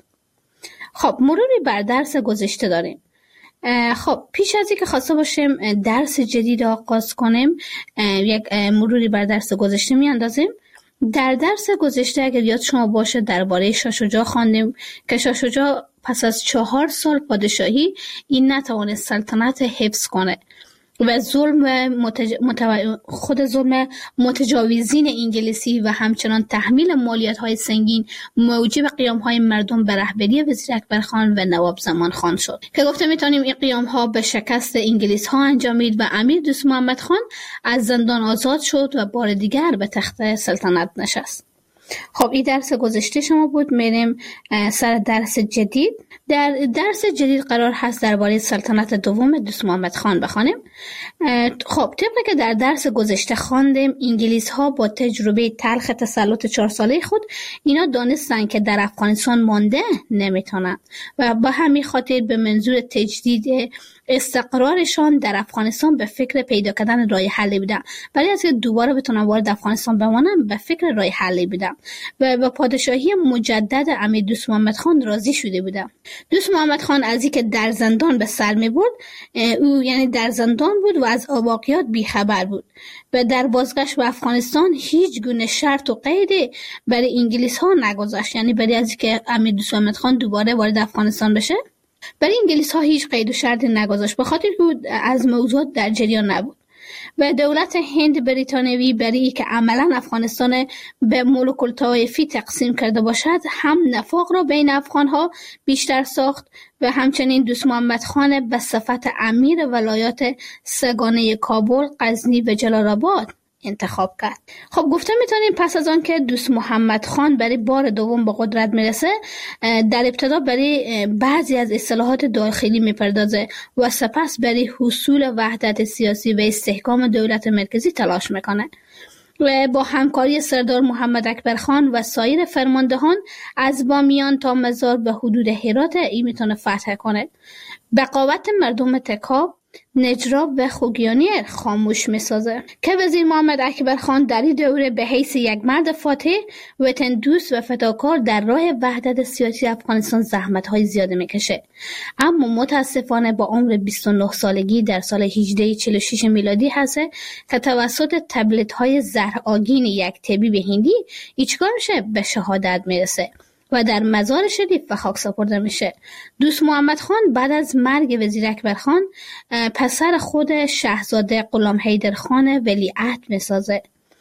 خب مروری بر درس گذشته داریم. خب پیش از اینکه خواسته باشیم درس جدید آغاز کنیم، یک مروری بر درس گذشته میاندازیم. در درس گذشته اگر یاد شما باشه درباره شاه شجاع خواندیم که شاه شجاع پس از چهار سال پادشاهی این نتوانست سلطنت حفظ کنه و ظلم متج... متو... خود ظلم متجاوزین انگلیسی و همچنان تحمیل مالیات‌های سنگین موجب قیام‌های مردم به رهبری وزیر اکبر خان و نواب زمان خان شد که گفته میتونیم این قیام‌ها به شکست انگلیس‌ها انجامید و امیر دوست محمد خان از زندان آزاد شد و بار دیگر به تخت سلطنت نشست. خب این درس گذشته شما بود. میریم سر درس جدید. در درس جدید قرار هست درباره سلطنت دوم دوست محمد خان بخوانیم. خب طبق که در درس گذشته خواندیم، انگلیس ها با تجربه تلخ تسلط چهار ساله خود اینا دانستن که در افغانستان مانده نمیتونن و با همین خاطر به منظور تجدید استقرارشان در افغانستان به فکر پیدا کردن راه حلی بودن. برای از که دوباره بتونن وارد افغانستان بمانن به فکر راه حلی بودن و با پادشاهی مجدد امیر دوست محمد خان راضی شده بودن. دوست محمد خان از اینکه در زندان به سر می برد، او یعنی در زندان بود و از واقعیات بیخبر بود و در بازگشت به افغانستان هیچ گونه شرط و قیدی برای انگلیس ها نگذاشت، یعنی برای از اینکه امیر دوست محمد خان دوباره وارد افغانستان بشه برای انگلیس ها هیچ قید و شرطی نگذاشت، به خاطر که از موضوعات در جریان نبود. و دولت هند بریتانیایی برای که عملا افغانستان به ملوک الطوایفی تقسیم کرده باشد هم نفاق را بین افغان ها بیشتر ساخت و همچنین دوست محمد خان به صفت امیر ولایات سگانه کابل، غزنی و جلال آباد انتخاب کرد. خب گفته میتونیم پس از آن که دوست محمد خان برای بار دوم به قدرت میرسه، در ابتدا برای بعضی از اصلاحات داخلی میپردازه و سپس برای حصول وحدت سیاسی و استحکام دولت مرکزی تلاش میکنه و با همکاری سردار محمد اکبر خان و سایر فرماندهان از بامیان تا مزار به حدود هرات ای میتونه فتح کنه. بقاوت مردم تکاب، نجراب و خوگیانی خاموش میسازه که وزیر محمد اکبر خان در این دوره به حیث یک مرد فاتح، وطن دوست و فداکار در راه وحدت سیاسی افغانستان زحمت‌های زیاده میکشه، اما متاسفانه با عمر بیست و نه سالگی در سال هجده چهل و شش میلادی هست که توسط تبلیت‌های زهرآگین یک طبیب هندی ایچگاه میشه به شهادت میرسه و در مزار شریف به خاک سپرده میشه. دوست محمد خان بعد از مرگ وزیر اکبر خان پسر خود شاهزاده غلام حیدر خان ولیعهد میسازه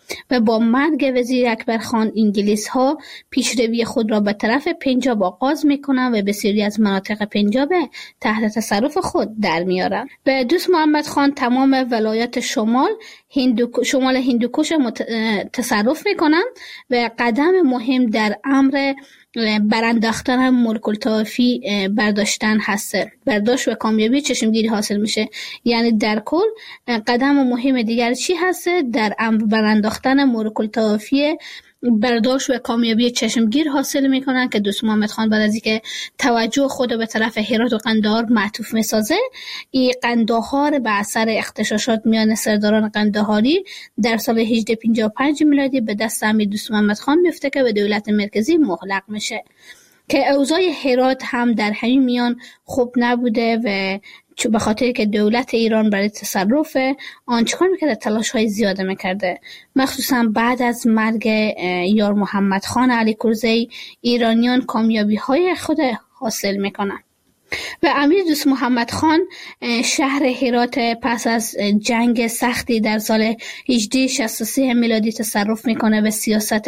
و با مرگ وزیر اکبر خان انگلیس ها پیشروی خود را به طرف پنجاب آغاز میکنند و بسیاری از مناطق پنجاب تحت تصرف خود در میارند. و دوست محمد خان تمام ولایات شمال هندو شمال هندوکش مت... تصرف میکنند و قدم مهم در امر برانداختن ملک الطوایفی برداشتن هست. برداشت و کامیابی چشمگیری حاصل میشه. یعنی در کل قدم مهم دیگر چی هست؟ در امر برانداختن ملک الطوایفی برداشت و کامیابی چشمگیر حاصل میکنن که دوست محمد خان بعد از اینکه توجه خود به طرف هرات و قندهار معطوف میسازه، این قندهار به اثر اغتشاشات میان سرداران قندهاری در سال هجده پنجاه و پنج میلادی به دست امیر دوست محمد خان میفته که به دولت مرکزی مغلق میشه که اوضاع هرات هم در همین میان خوب نبوده و به خاطر که دولت ایران برای تصرف آن چکار میکرده؟ تلاش های زیاده میکرده. مخصوصا بعد از مرگ یار محمد خان علی کرزی ایرانیان کامیابی های خود حاصل میکنن و امیر دوست محمد خان شهر هرات پس از جنگ سختی در سال هجده شصت و سه میلادی تصرف میکنه و سیاست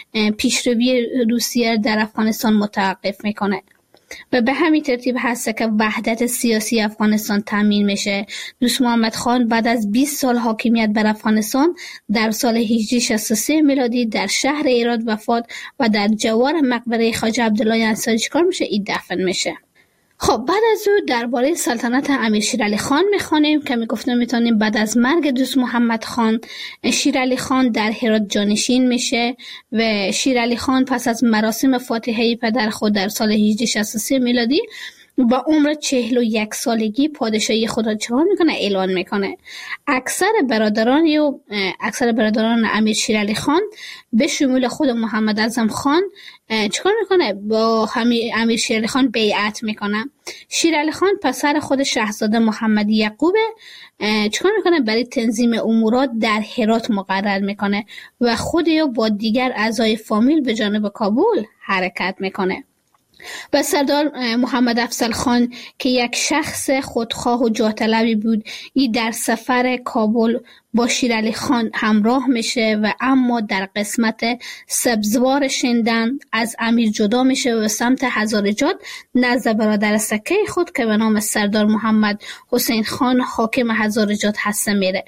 پیشروی روسیه در افغانستان متوقف میکنه و به همین ترتیب هست که وحدت سیاسی افغانستان تامین میشه. دوست محمد خان بعد از بیست سال حاکمیت بر افغانستان در سال هجده شصت و سه میلادی در شهر هرات وفات و در جوار مقبره خواجه عبدالله انصاری چیکار میشه؟ این دفن میشه. خب بعد از او درباره سلطنت امیر شیرعلی خان میخوانیم که میگفتم میتونیم بعد از مرگ دوست محمد خان شیرعلی خان در هرات جانشین میشه و شیرعلی خان پس از مراسم فاتحه پدر خود در سال هجده شصت و سه میلادی با عمر چهل و یک سالگی پادشاهی خود را چکار میکنه؟ اعلان میکنه. اکثر برادران و اکثر برادران امیر شیرعلی خان به شمول خود محمد اعظم خان چکار میکنه؟ با همین امیر شیرعلی خان بیعت میکنه. شیرعلی خان پسر خود شاهزاده محمد یعقوب چکار میکنه؟ برای تنظیم امورات در هرات مقرر میکنه و خود او با دیگر اعضای فامیل به جانب کابل حرکت میکنه. و سردار محمد افضل خان که یک شخص خودخواه و جاه طلبی بود، این در سفر کابل با شیرعلی خان همراه میشه و اما در قسمت سبزوار شندن از امیر جدا میشه و سمت هزارجات نزد برادر سکه خود که به نام سردار محمد حسین خان حاکم هزارجات هسته میره.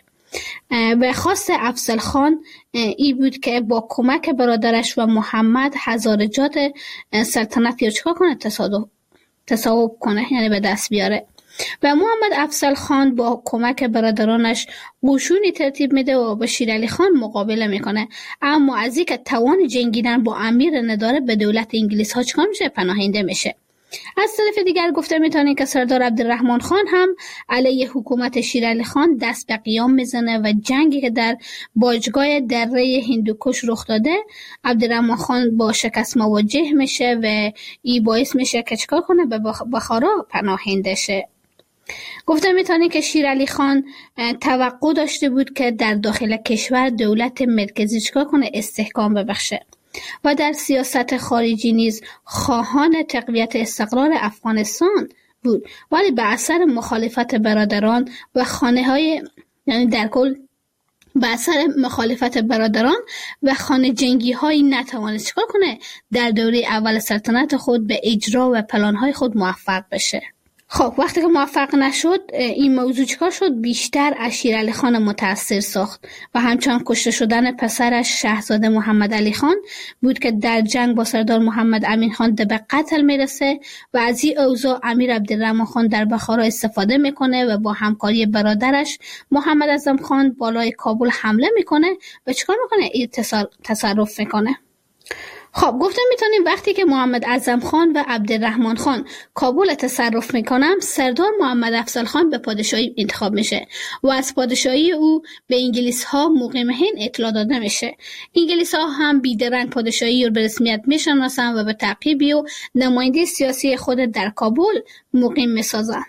و خواست افضل خان ای بود که با کمک برادرش و محمد هزارجات سلطنت یا چکار کنه؟ تصادف تصاحب کنه، یعنی به دست بیاره. و محمد افضل خان با کمک برادرانش قشونی ترتیب میده و با شیرعلی خان مقابله میکنه، اما از اینکه توان جنگیدن با امیر نداره به دولت انگلیس ها چکار میشه؟ پناهنده میشه. از طرف دیگر گفته میتونیم که سردار عبدالرحمن خان هم علیه حکومت شیرعلی خان دست به قیام میزنه و جنگی که در باجگاه دره هندوکش رخ داده عبدالرحمن خان با شکست مواجه میشه و این باعث میشه که چکار کنه؟ به بخارا پناهنده شه. گفته میتونیم که شیرعلی خان توقع داشته بود که در داخل کشور دولت مرکزی چکار کنه؟ استحکام ببخشه و در سیاست خارجی نیز خواهان تقویت استقرار افغانستان بود، ولی به اثر مخالفت برادران و خانه های یعنی در کل به اثر مخالفت برادران و خانه جنگی هایی نتوانست چکار کنه؟ در دوره اول سلطنت خود به اجرا و پلان های خود موفق بشه. خب وقتی که موفق نشد این موضوع چکار شد؟ بیشتر از شیرعلی خان متاثر ساخت و همچنان کشته شدن پسرش شاهزاده محمد علی خان بود که در جنگ با سردار محمد امین خان به قتل میرسه و از این اوضاع امیر عبدالرحمن خان در بخارا استفاده میکنه و با همکاری برادرش محمد اعظم خان بالای کابل حمله میکنه و چکار میکنه؟ این تصرف میکنه. خب گفتم میتونیم وقتی که محمد اعظم خان و عبدالرحمن خان کابل تصرف میکنم، سردار محمد افضل خان به پادشاهی انتخاب میشه و از پادشاهی او به انگلیس ها مقیم هند اطلاع داده میشه. انگلیس ها هم بیدرنگ پادشاهی رو به رسمیت میشناسن و به تعقیبی و نماینده سیاسی خود در کابل مقیم میسازن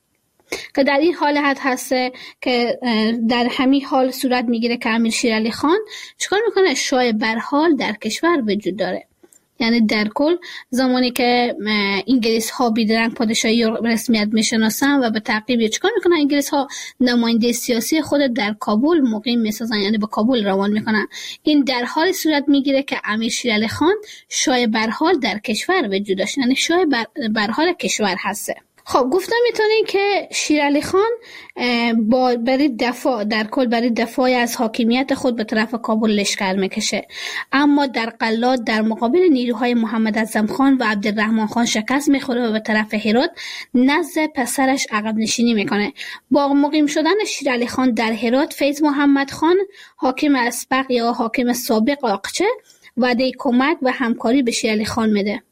که در این حالت هسته که در همین حال صورت میگیره که امیر شیرعلی خان چیکار میکنه؟ شاه برحال در کشور وجود داره، یعنی در کل زمانی که انگلیس ها بیدرنگ پادشاهی رسمیت میشناسن و به تعقیب چیکار میکنن، انگلیس ها نماینده سیاسی خود در کابل مقیم میسازن، یعنی به کابل روان میکنن. این در حال صورت میگیره که امیر شیر علی خان شاه برحال در کشور وجود داشت، یعنی شاه بر برحال کشور هسته. خب گفتم میتونین که شیر علی خان با برای دفاع در کل برای دفاع از حاکمیت خود به طرف کابل لشکر میکشه، اما در قلات در مقابل نیروهای محمد اعظم خان و عبدالرحمن خان شکست میخوره و به طرف هرات نزد پسرش عقب نشینی میکنه. با مقیم شدن شیر علی خان در هرات، فیض محمد خان حاکم اسبق یا حاکم سابق آقچه وعده کمک و همکاری به شیر علی خان میده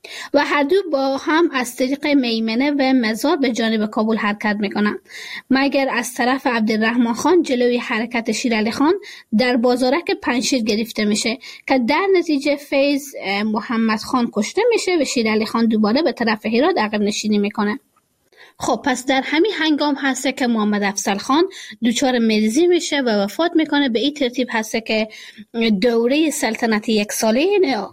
و هر دو با هم از طریق میمنه و مزار به جانب کابل حرکت میکنن، مگر از طرف عبدالرحمن خان جلوی حرکت شیر علی خان در بازارک پنشیر گرفته میشه که در نتیجه فیض محمد خان کشته میشه و شیر علی خان دوباره به طرف هرات عقب نشینی میکنه. خب پس در همین هنگام هسته که محمد افضل خان دچار مریضی میشه و وفات میکنه. به این ترتیب هسته که دوره سلطنت یک ساله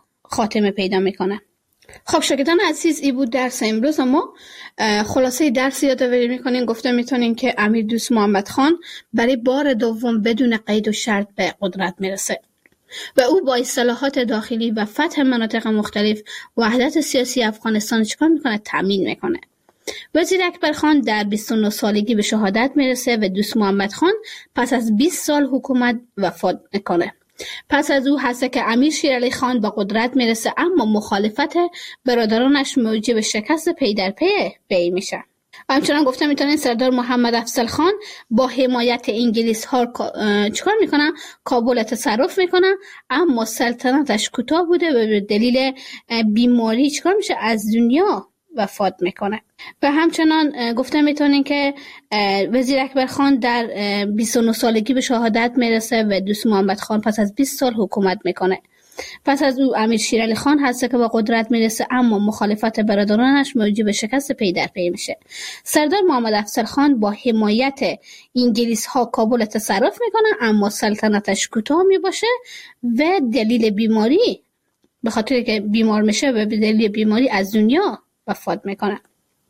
خاتمه پیدا میکنه. خب شاگردان عزیز، این بود درس امروز. ما خلاصه درس یادآوری میکنیم. گفته میتونیم که امیر دوست محمد خان برای بار دوم بدون قید و شرط به قدرت میرسه و او با اصلاحات داخلی و فتح مناطق مختلف وحدت سیاسی افغانستان چیکار میکنه؟ تامین میکنه. وزیر اکبر خان در بیست و نه سالگی به شهادت میرسه و دوست محمد خان پس از بیست سال حکومت وفات میکنه. پس از او هست که امیر شیر علی خان به قدرت میرسه، اما مخالفت برادرانش موجب شکست پی در پی بی میشه. همچنان گفتم میتونین سردار محمد افضل خان با حمایت انگلیس ها چیکار میکنن؟ کابل تصرف میکنن، اما سلطنتش کوتاه بوده و به دلیل بیماری چیکار میشه؟ از دنیا وفات میکنه. و همچنان گفتم میتونین که وزیر اکبر خان در بیست و نه سالگی به شهادت میرسه و دوست محمد خان پس از بیست سال حکومت میکنه. پس از او امیر شیر علی خان هست که به قدرت میرسه، اما مخالفت برادرانش موجب شکست پی در پی میشه. سردار محمد افضل خان با حمایت انگلیس ها کابل تصرف میکنه، اما سلطنتش کوتاه میباشه و دلیل بیماری، به خاطر که بیمار میشه و به دلیل بیماری از دنیا وفات میکنه.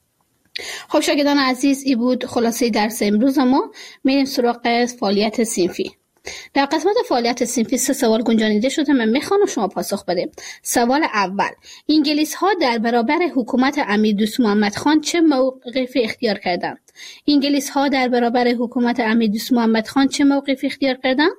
خب شاگردان عزیز، این بود خلاصه درس امروز. ما میریم سراغ فعالیت صنفی. در قسمت فعالیت صنفی سه سوال گنجانیده شده، من میخوام شما پاسخ بدید. سوال اول: انگلیس ها در برابر حکومت امیر دوست محمد خان چه موقفی اختیار کردند؟ انگلیس ها در برابر حکومت امیر دوست محمد خان چه موقفی اختیار کردند؟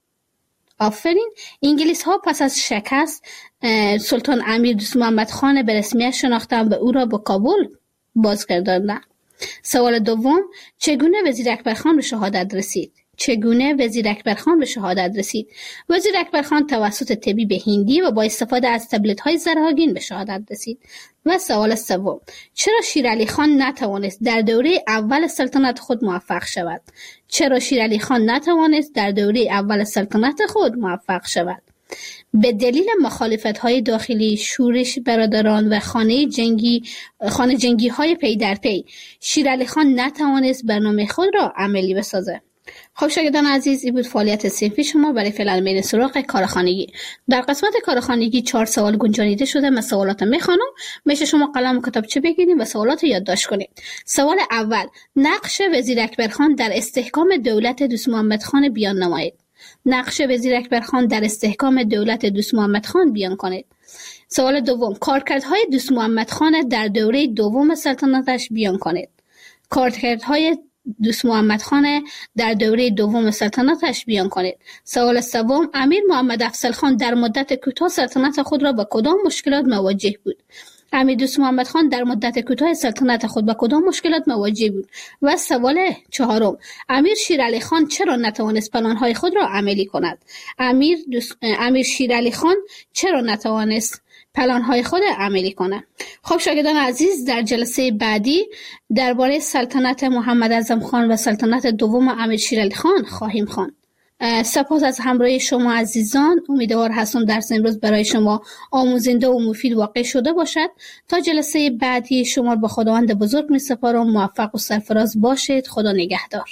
آفرین. انگلیس ها پس از شکست سلطان امیر دوست محمد خان به رسمیت شناختند و او را به کابل بازگرداندند. سوال دوم: چگونه وزیر اکبر خان به شهادت رسید؟ چگونه وزیر اکبر خان به شهادت رسید؟ وزیر اکبر خان توسط طبیب هندی و با استفاده از تبلت های زرهاگین به شهادت رسید. و سوال سوم: چرا شیر علی خان نتوانست در دوره اول سلطنت خود موفق شود؟ چرا شیر علی خان نتوانست در دوره اول سلطنت خود موفق شود؟ به دلیل مخالفت‌های داخلی، شورش برادران و خانه جنگی خانه جنگی های پی در پی، شیر علی خان نتوانست برنامه خود را عملی بسازد. خب شاگردان عزیز، این بود فعالیت صنفی شما. برای فعلا میریم سراغ کارخانگی. در قسمت کارخانگی چهار سوال گنجانیده شده. من سوالات میخوانم، میشه شما قلم و کتابچه بگیرید و سوالات رو یادداشت کنید. سوال اول: نقش وزیر اکبر خان در استحکام دولت دوست محمد خان بیان نمایید. نقش وزیر اکبر خان در استحکام دولت دوست محمد خان بیان کنید. سوال دوم: کارکردهای دوست محمد خان در دوره دوم سلطنتش بیان کنید. کارکردهای دوست محمد خان در دوره دوم سلطنتش بیان کنید. سوال سوم: امیر محمد افضل خان در مدت کوتاه سلطنت خود را با کدام مشکلات مواجه بود؟ امیر دوست محمد خان در مدت کوتاه سلطنت خود با کدام مشکلات مواجه بود؟ و سوال چهارم: امیر شیر علی خان چرا نتوانست پلان‌های خود را عملی کند؟ امیر دوست... امیر شیر علی خان چرا نتوانست پلان‌های خود عملی کنه؟ خب شاگردان عزیز، در جلسه بعدی درباره سلطنت محمد اعظم خان و سلطنت دوم امیر شیر علی خان خواهیم خواند. سپاس از همراهی شما عزیزان. امیدوار هستم درس امروز برای شما آموزنده و مفید واقع شده باشد. تا جلسه بعدی شما با خداوند بزرگ می سپارم. موفق و سرفراز باشید. خدا نگهدار.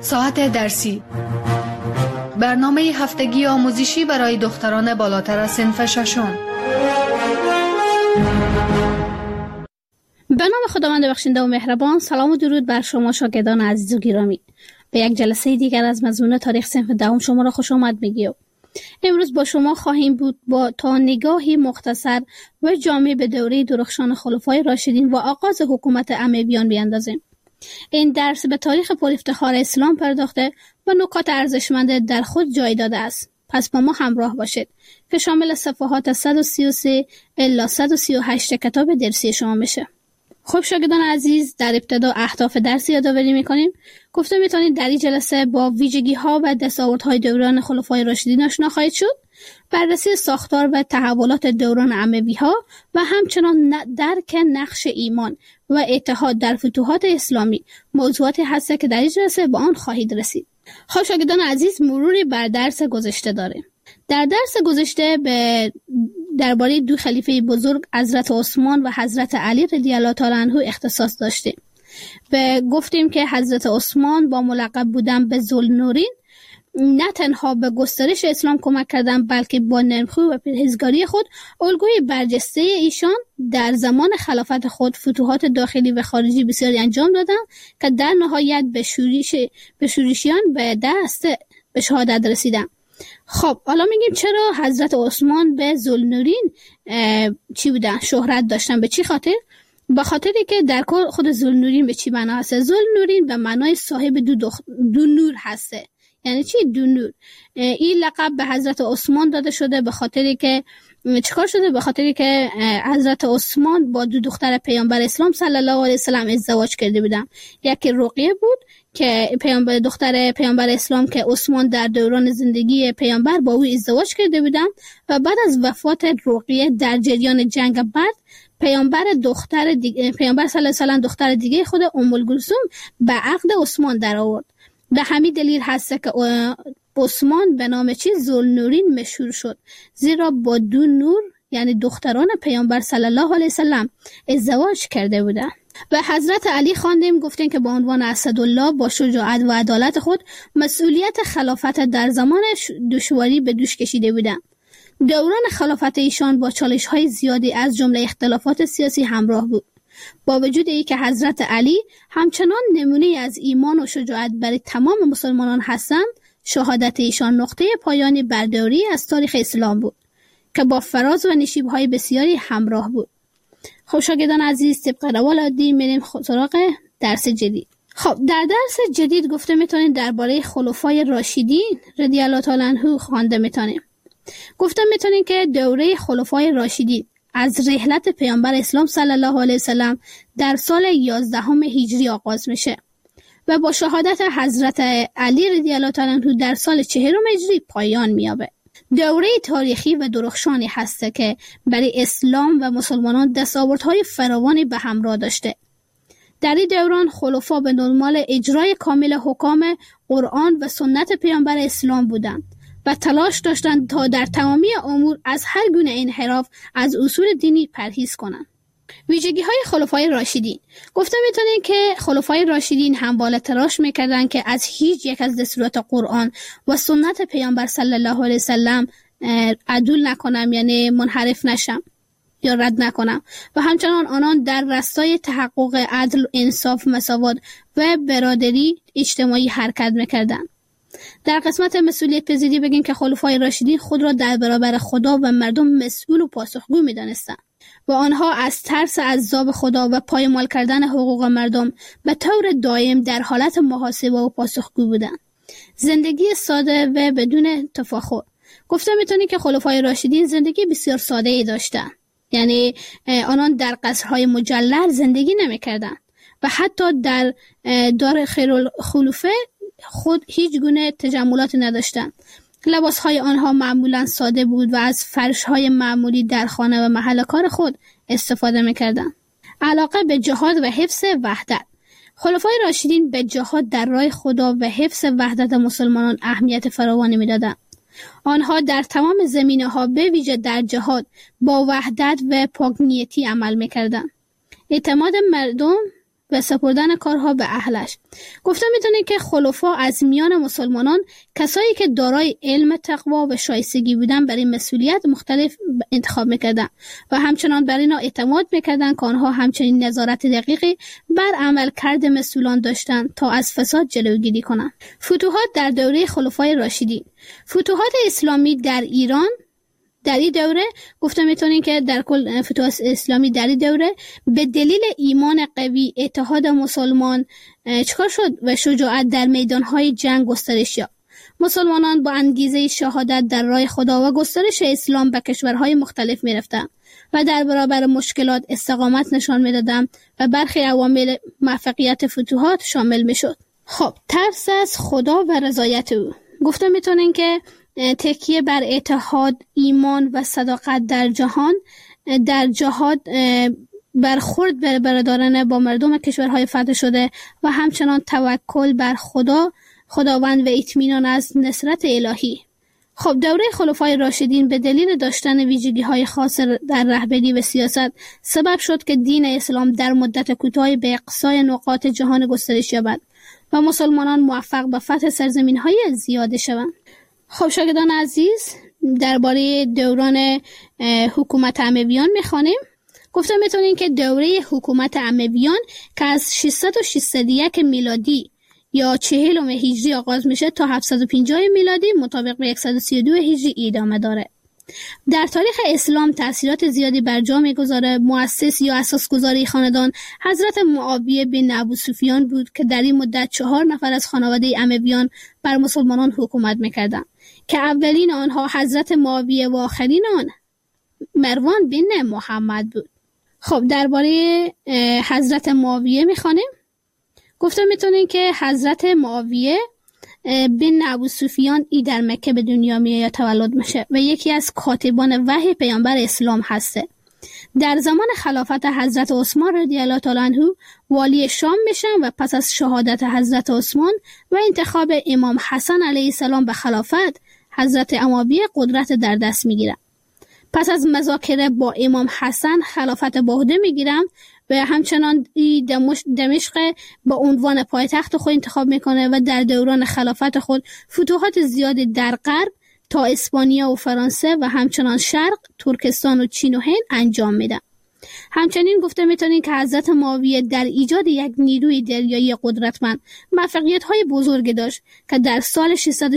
ساعت درسی، برنامه هفتگی آموزشی برای دختران بالاتر از صنف ششم. به نام خداوند بخشنده و مهربان. سلام و درود بر شما شاگردان عزیز و گرامی. به یک جلسه دیگر از مضمون تاریخ صنف دهم شما را خوش آمد میگیم. امروز با شما خواهیم بود با تا نگاهی مختصر و جامع به دوره درخشان خلفای راشدین و آغاز حکومت امویان بیاندازیم. این درس به تاریخ پرافتخار اسلام پرداخته و نکات ارزشمند در خود جای داده است. پس با ما همراه باشید که شامل صفحات صد و سی و سه الی صد و سی و هشت کتاب درسی شما میشه. خب شاگردان عزیز، در ابتدا اهداف درس یادآوری میکنیم. گفته میتونید در این جلسه با ویژگی ها و دستاوردهای دوران خلفای راشدین آشنا خواهید شد، بررسی ساختار و تحولات دوران اموی ها و همچنان درک نقش ایمان و اتحاد در فتوحات اسلامی موضوعاتی هست که در این جلسه با آن خواهید رسید. خب شاگردان عزیز، مروری بر درس گذشته داریم. در درس گذشته به درباره دو خلیفه بزرگ حضرت عثمان و حضرت علی رضی الله تعالی عنه اختصاص داشتیم. به گفتیم که حضرت عثمان با ملقب بودن به ذوالنورین نه تنها به گسترش اسلام کمک کردند، بلکه با نرمخو و پرهیزگاری خود الگوی برجسته ایشان در زمان خلافت خود فتوحات داخلی و خارجی بسیاری انجام دادند که در نهایت به شورش به شورشیان به دست به شهادت رسیدند. خب حالا میگیم چرا حضرت عثمان به ذوالنورین چی بودن؟ شهرت داشتن. به چی خاطر؟ به خاطری که در کل خود ذوالنورین به چی معنا هسته؟ ذوالنورین به معنای صاحب دو, دخ... دو نور هسته. یعنی چی دو نور؟ این لقب به حضرت عثمان داده شده به خاطری که چیکار شده؟ به خاطری که حضرت عثمان با دو دختر پیامبر اسلام صلی الله علیه و سلم ازدواج کرده بودن. یکی رقیه بود که پیامبر دختر پیامبر اسلام که عثمان در دوران زندگی پیامبر با او ازدواج کرده بودن و بعد از وفات رقیه در جریان جنگ بدر پیامبر دختر دیگه پیامبر صلی الله علیه و سلم دختر دیگه خود ام کلثوم به عقد عثمان در آورد. به همین دلیل هست که عثمان به نام چی ذوالنورین مشهور شد، زیرا با دو نور یعنی دختران پیامبر صلی الله علیه و سلم ازدواج کرده بودند. و حضرت علی خواندیم گفتیم که با عنوان اسدالله با شجاعت و عدالت خود مسئولیت خلافت در زمان دشواری به دوش کشیده بودند. دوران خلافت ایشان با چالش‌های زیادی از جمله اختلافات سیاسی همراه بود. با وجود اینکه حضرت علی همچنان نمونه از ایمان و شجاعت برای تمام مسلمانان هستند، شهادت ایشان نقطه پایانی بر دوری از تاریخ اسلام بود که با فراز و نشیب‌های بسیاری همراه بود. خب شاگردان عزیز، طبق روال عادی میریم سراغ درس جدید. خب در درس جدید گفته میتونید درباره خلفای راشدین رضی الله تعالی عنهم خوانده میتونیم. گفته میتونید که دوره خلفای راشدین از رحلت پیامبر اسلام صلی الله علیه و سلم در سال یازدهم هجری آغاز میشه و با شهادت حضرت علی رضی الله تعالی عنه در سال چهارم هجری پایان مییابه. دوره تاریخی و درخشانی هسته که برای اسلام و مسلمانان دستاوردهای فراوانی به همراه داشته. در این دوران خلفا به دنبال اجرای کامل حکام قرآن و سنت پیامبر اسلام بودند و تلاش داشتند تا در تمامی امور از هر گونه انحراف از اصول دینی پرهیز کنند. ویژگی های خلفای راشدین. گفته میتونید که خلفای راشدین همواره تلاش میکردند که از هیچ یک از دستورات قرآن و سنت پیامبر صلی الله علیه و سلم عدول نکنم، یعنی منحرف نشم یا رد نکنم، و همچنان آنان در راستای تحقق عدل، انصاف، مساوات و برادری اجتماعی حرکت میکردند. در قسمت مسئولیت پذیری بگیم که خلفای راشدین خود را در برابر خدا و مردم مسئول و پاسخگو می‌دانستند و آنها از ترس عذاب خدا و پایمال کردن حقوق مردم به طور دائم در حالت محاسبه و پاسخگو بودند. زندگی ساده و بدون تفاخر. گفته میتونی که خلفای راشدین زندگی بسیار ساده ای داشتند. یعنی آنان در قصرهای مجلل زندگی نمی‌کردند و حتی در دار خیرالخلفه خود هیچ گونه تجملات نداشتند. لباسهای آنها معمولا ساده بود و از فرشهای معمولی در خانه و محل کار خود استفاده میکردند. علاقه به جهاد و حفظ وحدت. خلفای راشدین به جهاد در راه خدا و حفظ وحدت مسلمانان اهمیت فراوانی میدادند. آنها در تمام زمینه‌ها به ویژه در جهاد با وحدت و پاک‌نیتی عمل میکردند. اعتماد مردم و سپردن کارها به اهلش. گفته میتونه که خلفا از میان مسلمانان کسایی که دارای علم، تقوا و شایستگی بودن برای مسئولیت مختلف انتخاب میکردن و همچنان بر اینا اعتماد میکردن که آنها همچنین نظارت دقیقی بر عملکرد مسئولان داشتن تا از فساد جلوگیری کنند. فتوحات در دوره خلفای راشدین. فتوحات اسلامی در ایران در این دوره گفته میتونین که در کل فتوحات اسلامی در این دوره به دلیل ایمان قوی، اتحاد مسلمان چکار شد و شجاعت در میدانهای جنگ گسترش یافت. مسلمانان با انگیزه شهادت در راه خدا و گسترش اسلام به کشورهای مختلف میرفتند و در برابر مشکلات استقامت نشان میدادند و برخی عوامل موفقیت فتوحات شامل میشد. خب، ترس از خدا و رضایت او. گفته میتونین که تکیه بر اتحاد، ایمان و صداقت در جهان در جهاد برخورد بر برادرانه با مردم کشورهای فتح شده و همچنان توکل بر خدا خداوند و اطمینان از نصرت الهی. خب، دوره خلفای راشدین به دلیل داشتن ویژگی‌های خاص در رهبری و سیاست سبب شد که دین اسلام در مدت کوتاهی به اقصای نقاط جهان گسترش یابد و مسلمانان موفق به فتح سرزمین‌های زیاده شوند. خب شاگردان عزیز، درباره دوران حکومت امویان می‌خوانیم. گفته میتونین که دوره حکومت امویان که از ششصد و شصت و یک میلادی یا چهلم هجری آغاز میشه تا هفتصد و پنجاه میلادی مطابق به صد و سی و دو هجری ادامه داره. در تاریخ اسلام تأثیرات زیادی بر جا میگذاره. مؤسس یا اساسگذار خاندان حضرت معاویه بن ابوسفیان بود که در این مدت چهار نفر از خانواده امویان بر مسلمانان حکومت میکردند که اولین آنها حضرت معاویه و آخرین آن مروان بن محمد بود. خب، درباره حضرت معاویه میخوانیم. گفته میتونین که حضرت معاویه بن ابوسفیان ای در مکه به دنیا میاد یا تولد میشه و یکی از کاتبان وحی پیامبر اسلام هسته. در زمان خلافت حضرت عثمان رضی الله تعالی عنه والی شام میشن و پس از شهادت حضرت عثمان و انتخاب امام حسن علیه السلام به خلافت، حضرت معاویه قدرت در دست میگیرن. پس از مذاکره با امام حسن خلافت به عهده میگیرن و همچنان دمشق با عنوان پایتخت خود انتخاب میکنه و در دوران خلافت خود فتوحات زیادی در غرب تا اسپانیا و فرانسه و همچنان شرق، ترکستان و چین و هند انجام میده. همچنین گفته میتونین که حضرت معاویه در ایجاد یک نیروی دریایی قدرتمند موفقیت‌های بزرگی داشت که در سال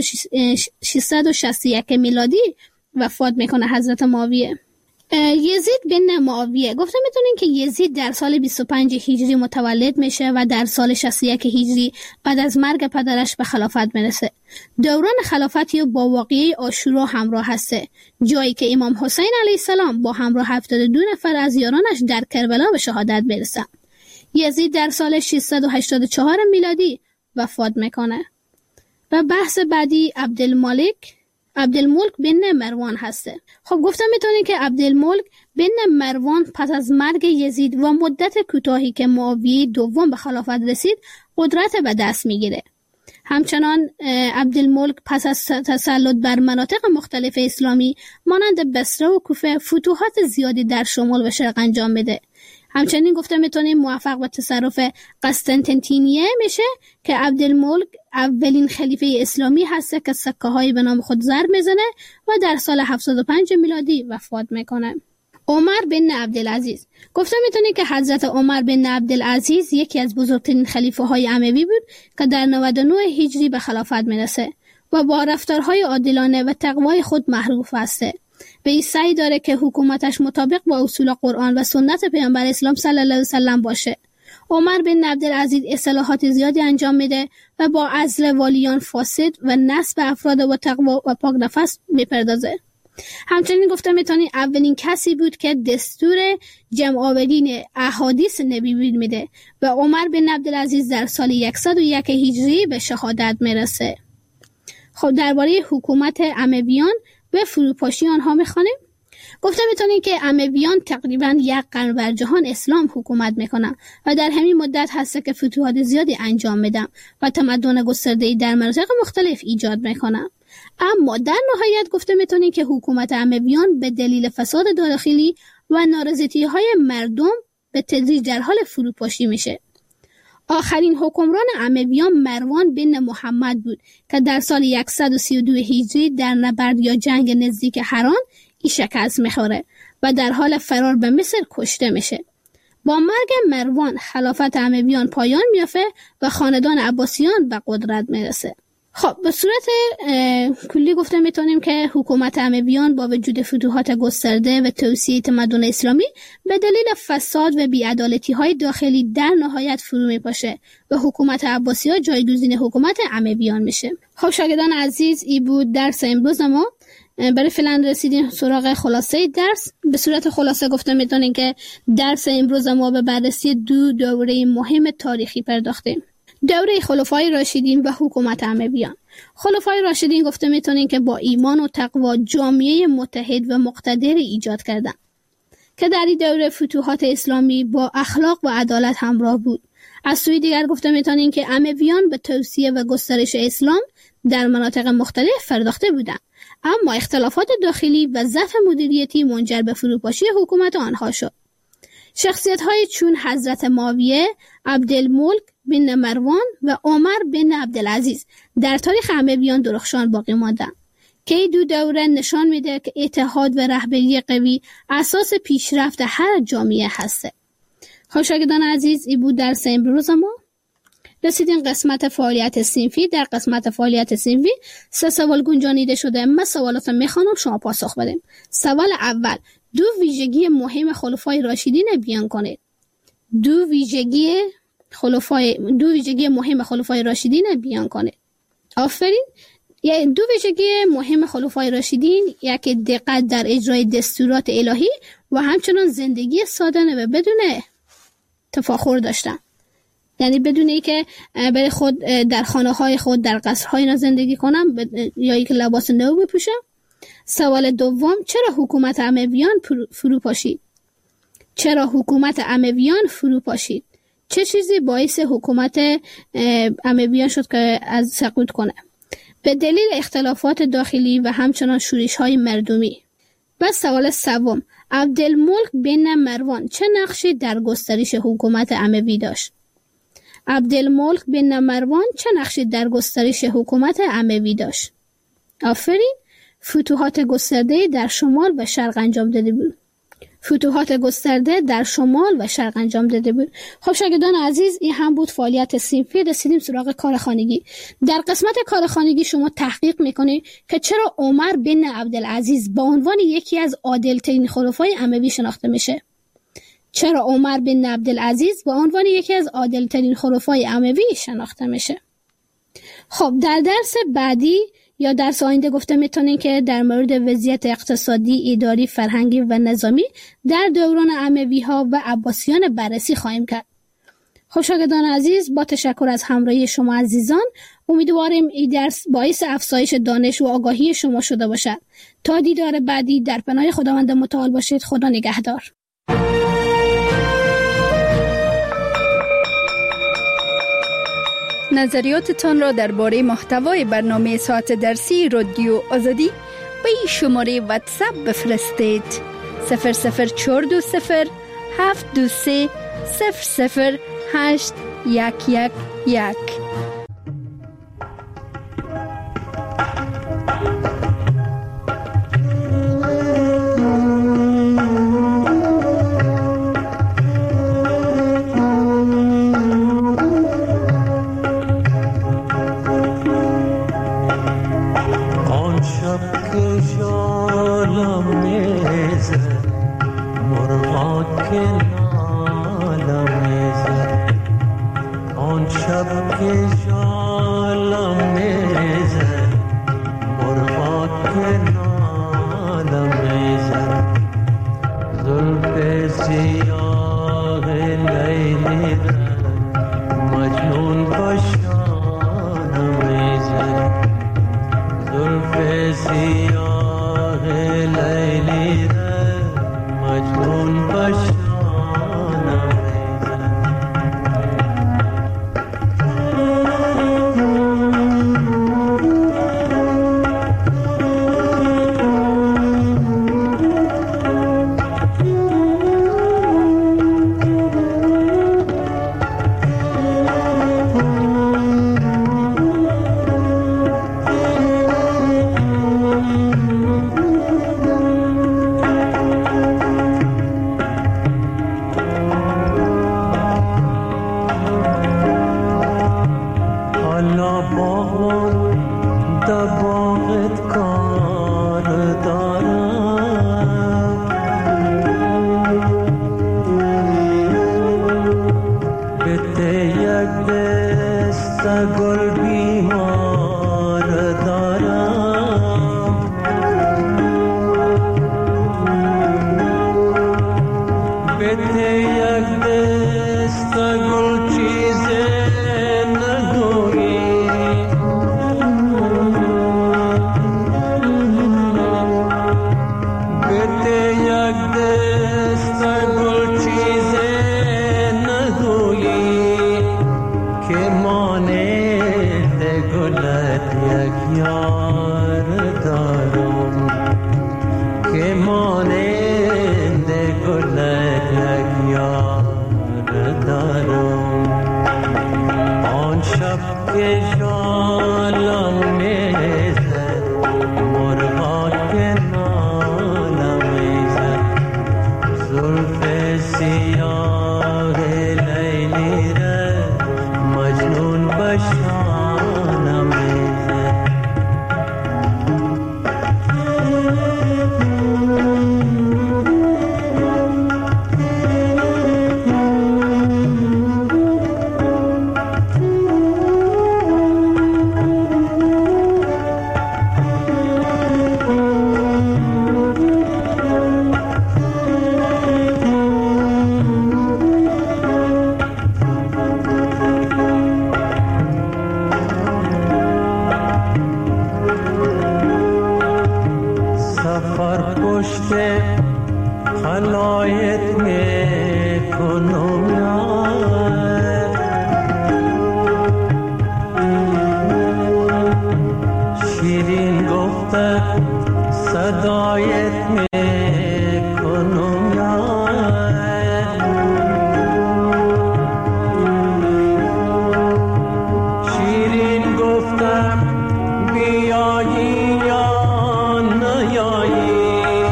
ششصد و شصت و یک میلادی وفات میکنه حضرت معاویه. یزید بن معاویه. گفته میتونین که یزید در سال بیست و پنج هجری متولد میشه و در سال شصت و یک هجری بعد از مرگ پدرش به خلافت میرسه. دوران خلافتی با واقعه عاشورا همراه هسته، جایی که امام حسین علیه السلام با همراه هفتاد و دو نفر از یارانش در کربلا به شهادت برسه. یزید در سال ششصد و هشتاد و چهار میلادی وفات میکنه. و بحث بعدی عبدالملک عبدالملک بن مروان هسته. خب، گفتم میتونین که عبدالملک بن مروان پس از مرگ یزید و مدت کوتاهی که معاویه دوم به خلافت رسید قدرت به دست میگیره. همچنان عبدالملک پس از تسلط بر مناطق مختلف اسلامی مانند بصره و کوفه فتوحات زیادی در شمال و شرق انجام میده. همچنین گفته میتونیم موفق به تصرف قسطنطنیه میشه که عبدالملک اولین خلیفه اسلامی هسته که سکه هایی به نام خود ضرب میزنه و در سال هفتصد و پنج میلادی وفات میکنه. عمر بن عبدالعزیز. گفته میتونیم که حضرت عمر بن عبدالعزیز یکی از بزرگترین خلیفه های اموی بود که در نود و نه هجری به خلافت میرسه و با رفتارهای عادلانه و تقوای خود معروف هسته. به این سعی داره که حکومتش مطابق با اصول قرآن و سنت پیامبر اسلام صلی الله علیه و سلم باشه. عمر بن عبدالعزیز اصلاحات زیادی انجام میده و با عزل والیان فاسد و نصب افراد با تقوا و پاک نفس میپردازه. همچنین گفته میتونی اولین کسی بود که دستور جمع آورین احادیث نبی میده و عمر بن عبدالعزیز در سال صد و یک هجری به شهادت میرسه. خب، درباره حکومت امویان و فروپاشی آنها میخوانیم. گفته میتونیم که امویان تقریبا یک قرن بر جهان اسلام حکومت میکنن و در همین مدت هسته که فتوحات زیادی انجام میدن و تمدن گسترده‌ای در مناطق مختلف ایجاد میکنن. اما در نهایت گفته میتونیم که حکومت امویان به دلیل فساد داخلی و نارضایتی های مردم به تدریج در حال فروپاشی میشه. آخرین حکمران امویان مروان بن محمد بود که در سال صد و سی و دو هجری در نبرد یا جنگ نزدیک حران ای شکست میخوره و در حال فرار به مصر کشته میشه. با مرگ مروان خلافت امویان پایان میافته و خاندان عباسیان به قدرت میرسه. خب به صورت کلی گفته میتونیم که حکومت امویان با وجود فتوحات گسترده و توسعه تمدن اسلامی به دلیل فساد و بی‌عدالتی های داخلی در نهایت فرو میپاشه و حکومت عباسی‌ها جایگزین حکومت امویان میشه. خب شاگردان عزیز، این بود درس امروز ما. برای فعلا رسیدیم سراغ خلاصه درس. به صورت خلاصه گفته میتونیم که درس امروز ما به بررسی دو دوره مهم تاریخی پرداختیم. دوره خلفای راشدین و حکومت امویان. خلفای راشدین گفته میتونیم که با ایمان و تقوا جامعه متحد و مقتدر ایجاد کردند که در این دوره فتوحات اسلامی با اخلاق و عدالت همراه بود. از سوی دیگر گفته میتونیم که امویان به توسعه و گسترش اسلام در مناطق مختلف پرداخته بودند، اما اختلافات داخلی و ضعف مدیریتی منجر به فروپاشی حکومت آنها شد. شخصیت‌های چون حضرت معاویه، عبدالملک بن مروان و عمر بن عبدالعزیز در تاریخ امویان درخشان باقی ماندند که این دو دوره نشان میده که اتحاد و رهبری قوی اساس پیشرفت هر جامعه هسته. خب شاگردان عزیز، این بود درس امروز ما. رسیدیم قسمت فعالیت صنفی. در قسمت فعالیت صنفی سه سوال گنجانیده شده. من سوالات میخوانم، شما پاسخ بدیم. سوال اول: دو ویژگی مهم خلفای راشدین بیان کنید. دو ویژگی خلفای دو ویژگی مهم خلفای راشدین بیان کنید. آفرین. یعنی دو ویژگی مهم خلفای راشدین، یکی دقت در اجرای دستورات الهی و همچنان زندگی سادانه و بدون تفاخر داشتن. یعنی بدون ای که برای خود در خانه های خود در قصرهای اینا زندگی کنم یا ای که لباس نو بپوشم. سوال دوم: چرا حکومت امویان فرو پاشید؟ چرا حکومت امویان فرو پاشید؟ چه چیزی باعث حکومت امویان شد که از سقوط کنه؟ به دلیل اختلافات داخلی و همچنان شورش های مردمی. و سوال سوم: عبدالملک بن مروان چه نقشی در گسترش حکومت اموی داشت؟ عبدالملک بن مروان چه نقشی در گسترش حکومت اموی داشت؟ آفرین. فتوحات گسترده در شمال و شرق انجام داده بود. فتوحات گسترده در شمال و شرق انجام داده بود. خب شاگردان عزیز، این هم بود فعالیت صنفی. رسیدیم سراغ کار خانگی. در قسمت کار خانگی شما تحقیق میکنید که چرا عمر بن عبدالعزیز به عنوان یکی از عادل‌ترین خلفای اموی شناخته میشه. چرا عمر بن عبدالعزیز به عنوان یکی از عادل‌ترین خلفای اموی شناخته میشه. خب در درس بعدی یا درس آینده گفته میتونیم که در مورد وضعیت اقتصادی، اداری، فرهنگی و نظامی در دوران اموی ها و عباسیان بررسی خواهیم کرد. خب شاگردان عزیز، با تشکر از همراهی شما عزیزان، امیدواریم این درس باعث افزایش دانش و آگاهی شما شده باشد. تا دیدار بعدی، در پناه خداوند متعال باشید. خدا نگهدار. نظریاتتان را درباره محتوای برنامه ساعت درسی رادیو آزادی به این شماره واتساپ بفرستید: صفر صفر چهار دو صفر هفت دو سه صفر صفر هشت یک یک یک. گل بیمار دارم، بده یک دست گل چیزی نگویی، بده یک دست گل چیزی نگویی که مانند گلت یک یار دارم، که مانند گلت یک یار دارم. آن شب که جالم میزد مرغا که نالم میزد، زلف سیاه لیلی را مجنون بشانم میزد. سفر پشت خلایت میکنم یار، شیرین گفته صدایت میکنم یار، شیرین گفته بیایی یا نیایی،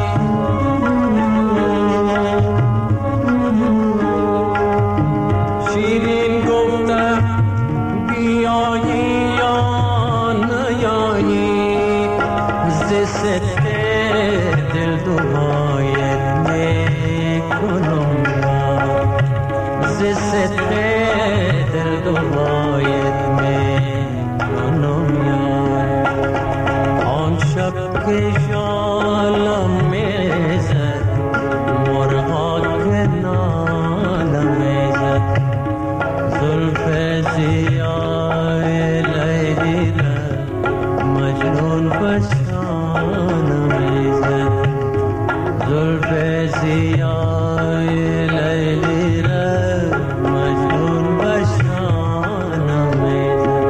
شیرین گفته بیایی یا نیایی، ز سته دل دعایت میکنم یار، ز سته دل دعایت میکنم یار. آن شب که جالم میزد مرغا که نالم میزد، زلف سیاه لیلی را مجنون بشانم میزد، زلف سیاه لیلی را مجنون بشانم میزد.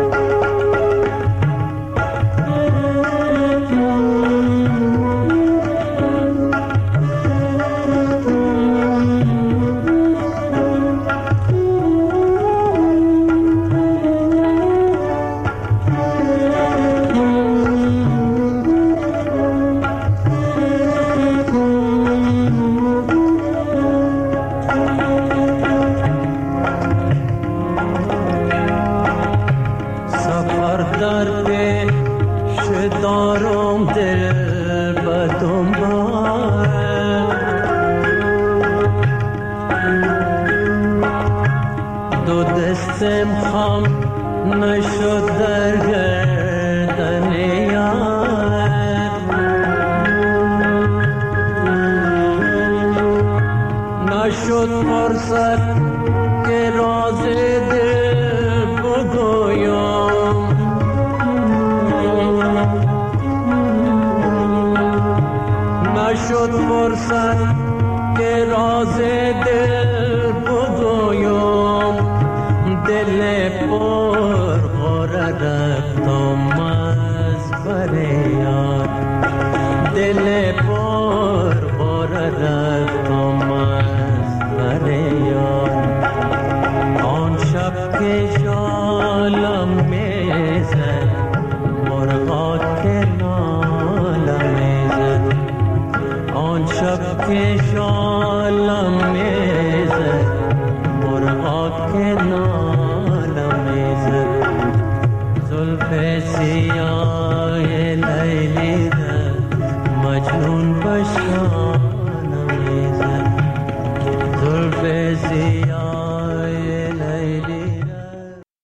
سفر در پیش دارم دل به دنبال، دو دستم خم نشد در گردن یار، نشد فرصت که راز دل بگویم، نشد فرصت که راز دل بگویم، دل پر غره رفتم از بر یار، دل پر غره رفتم از بر یار. آن شب که جالم میزد مرغا که نالم میزد، آن شب که جالم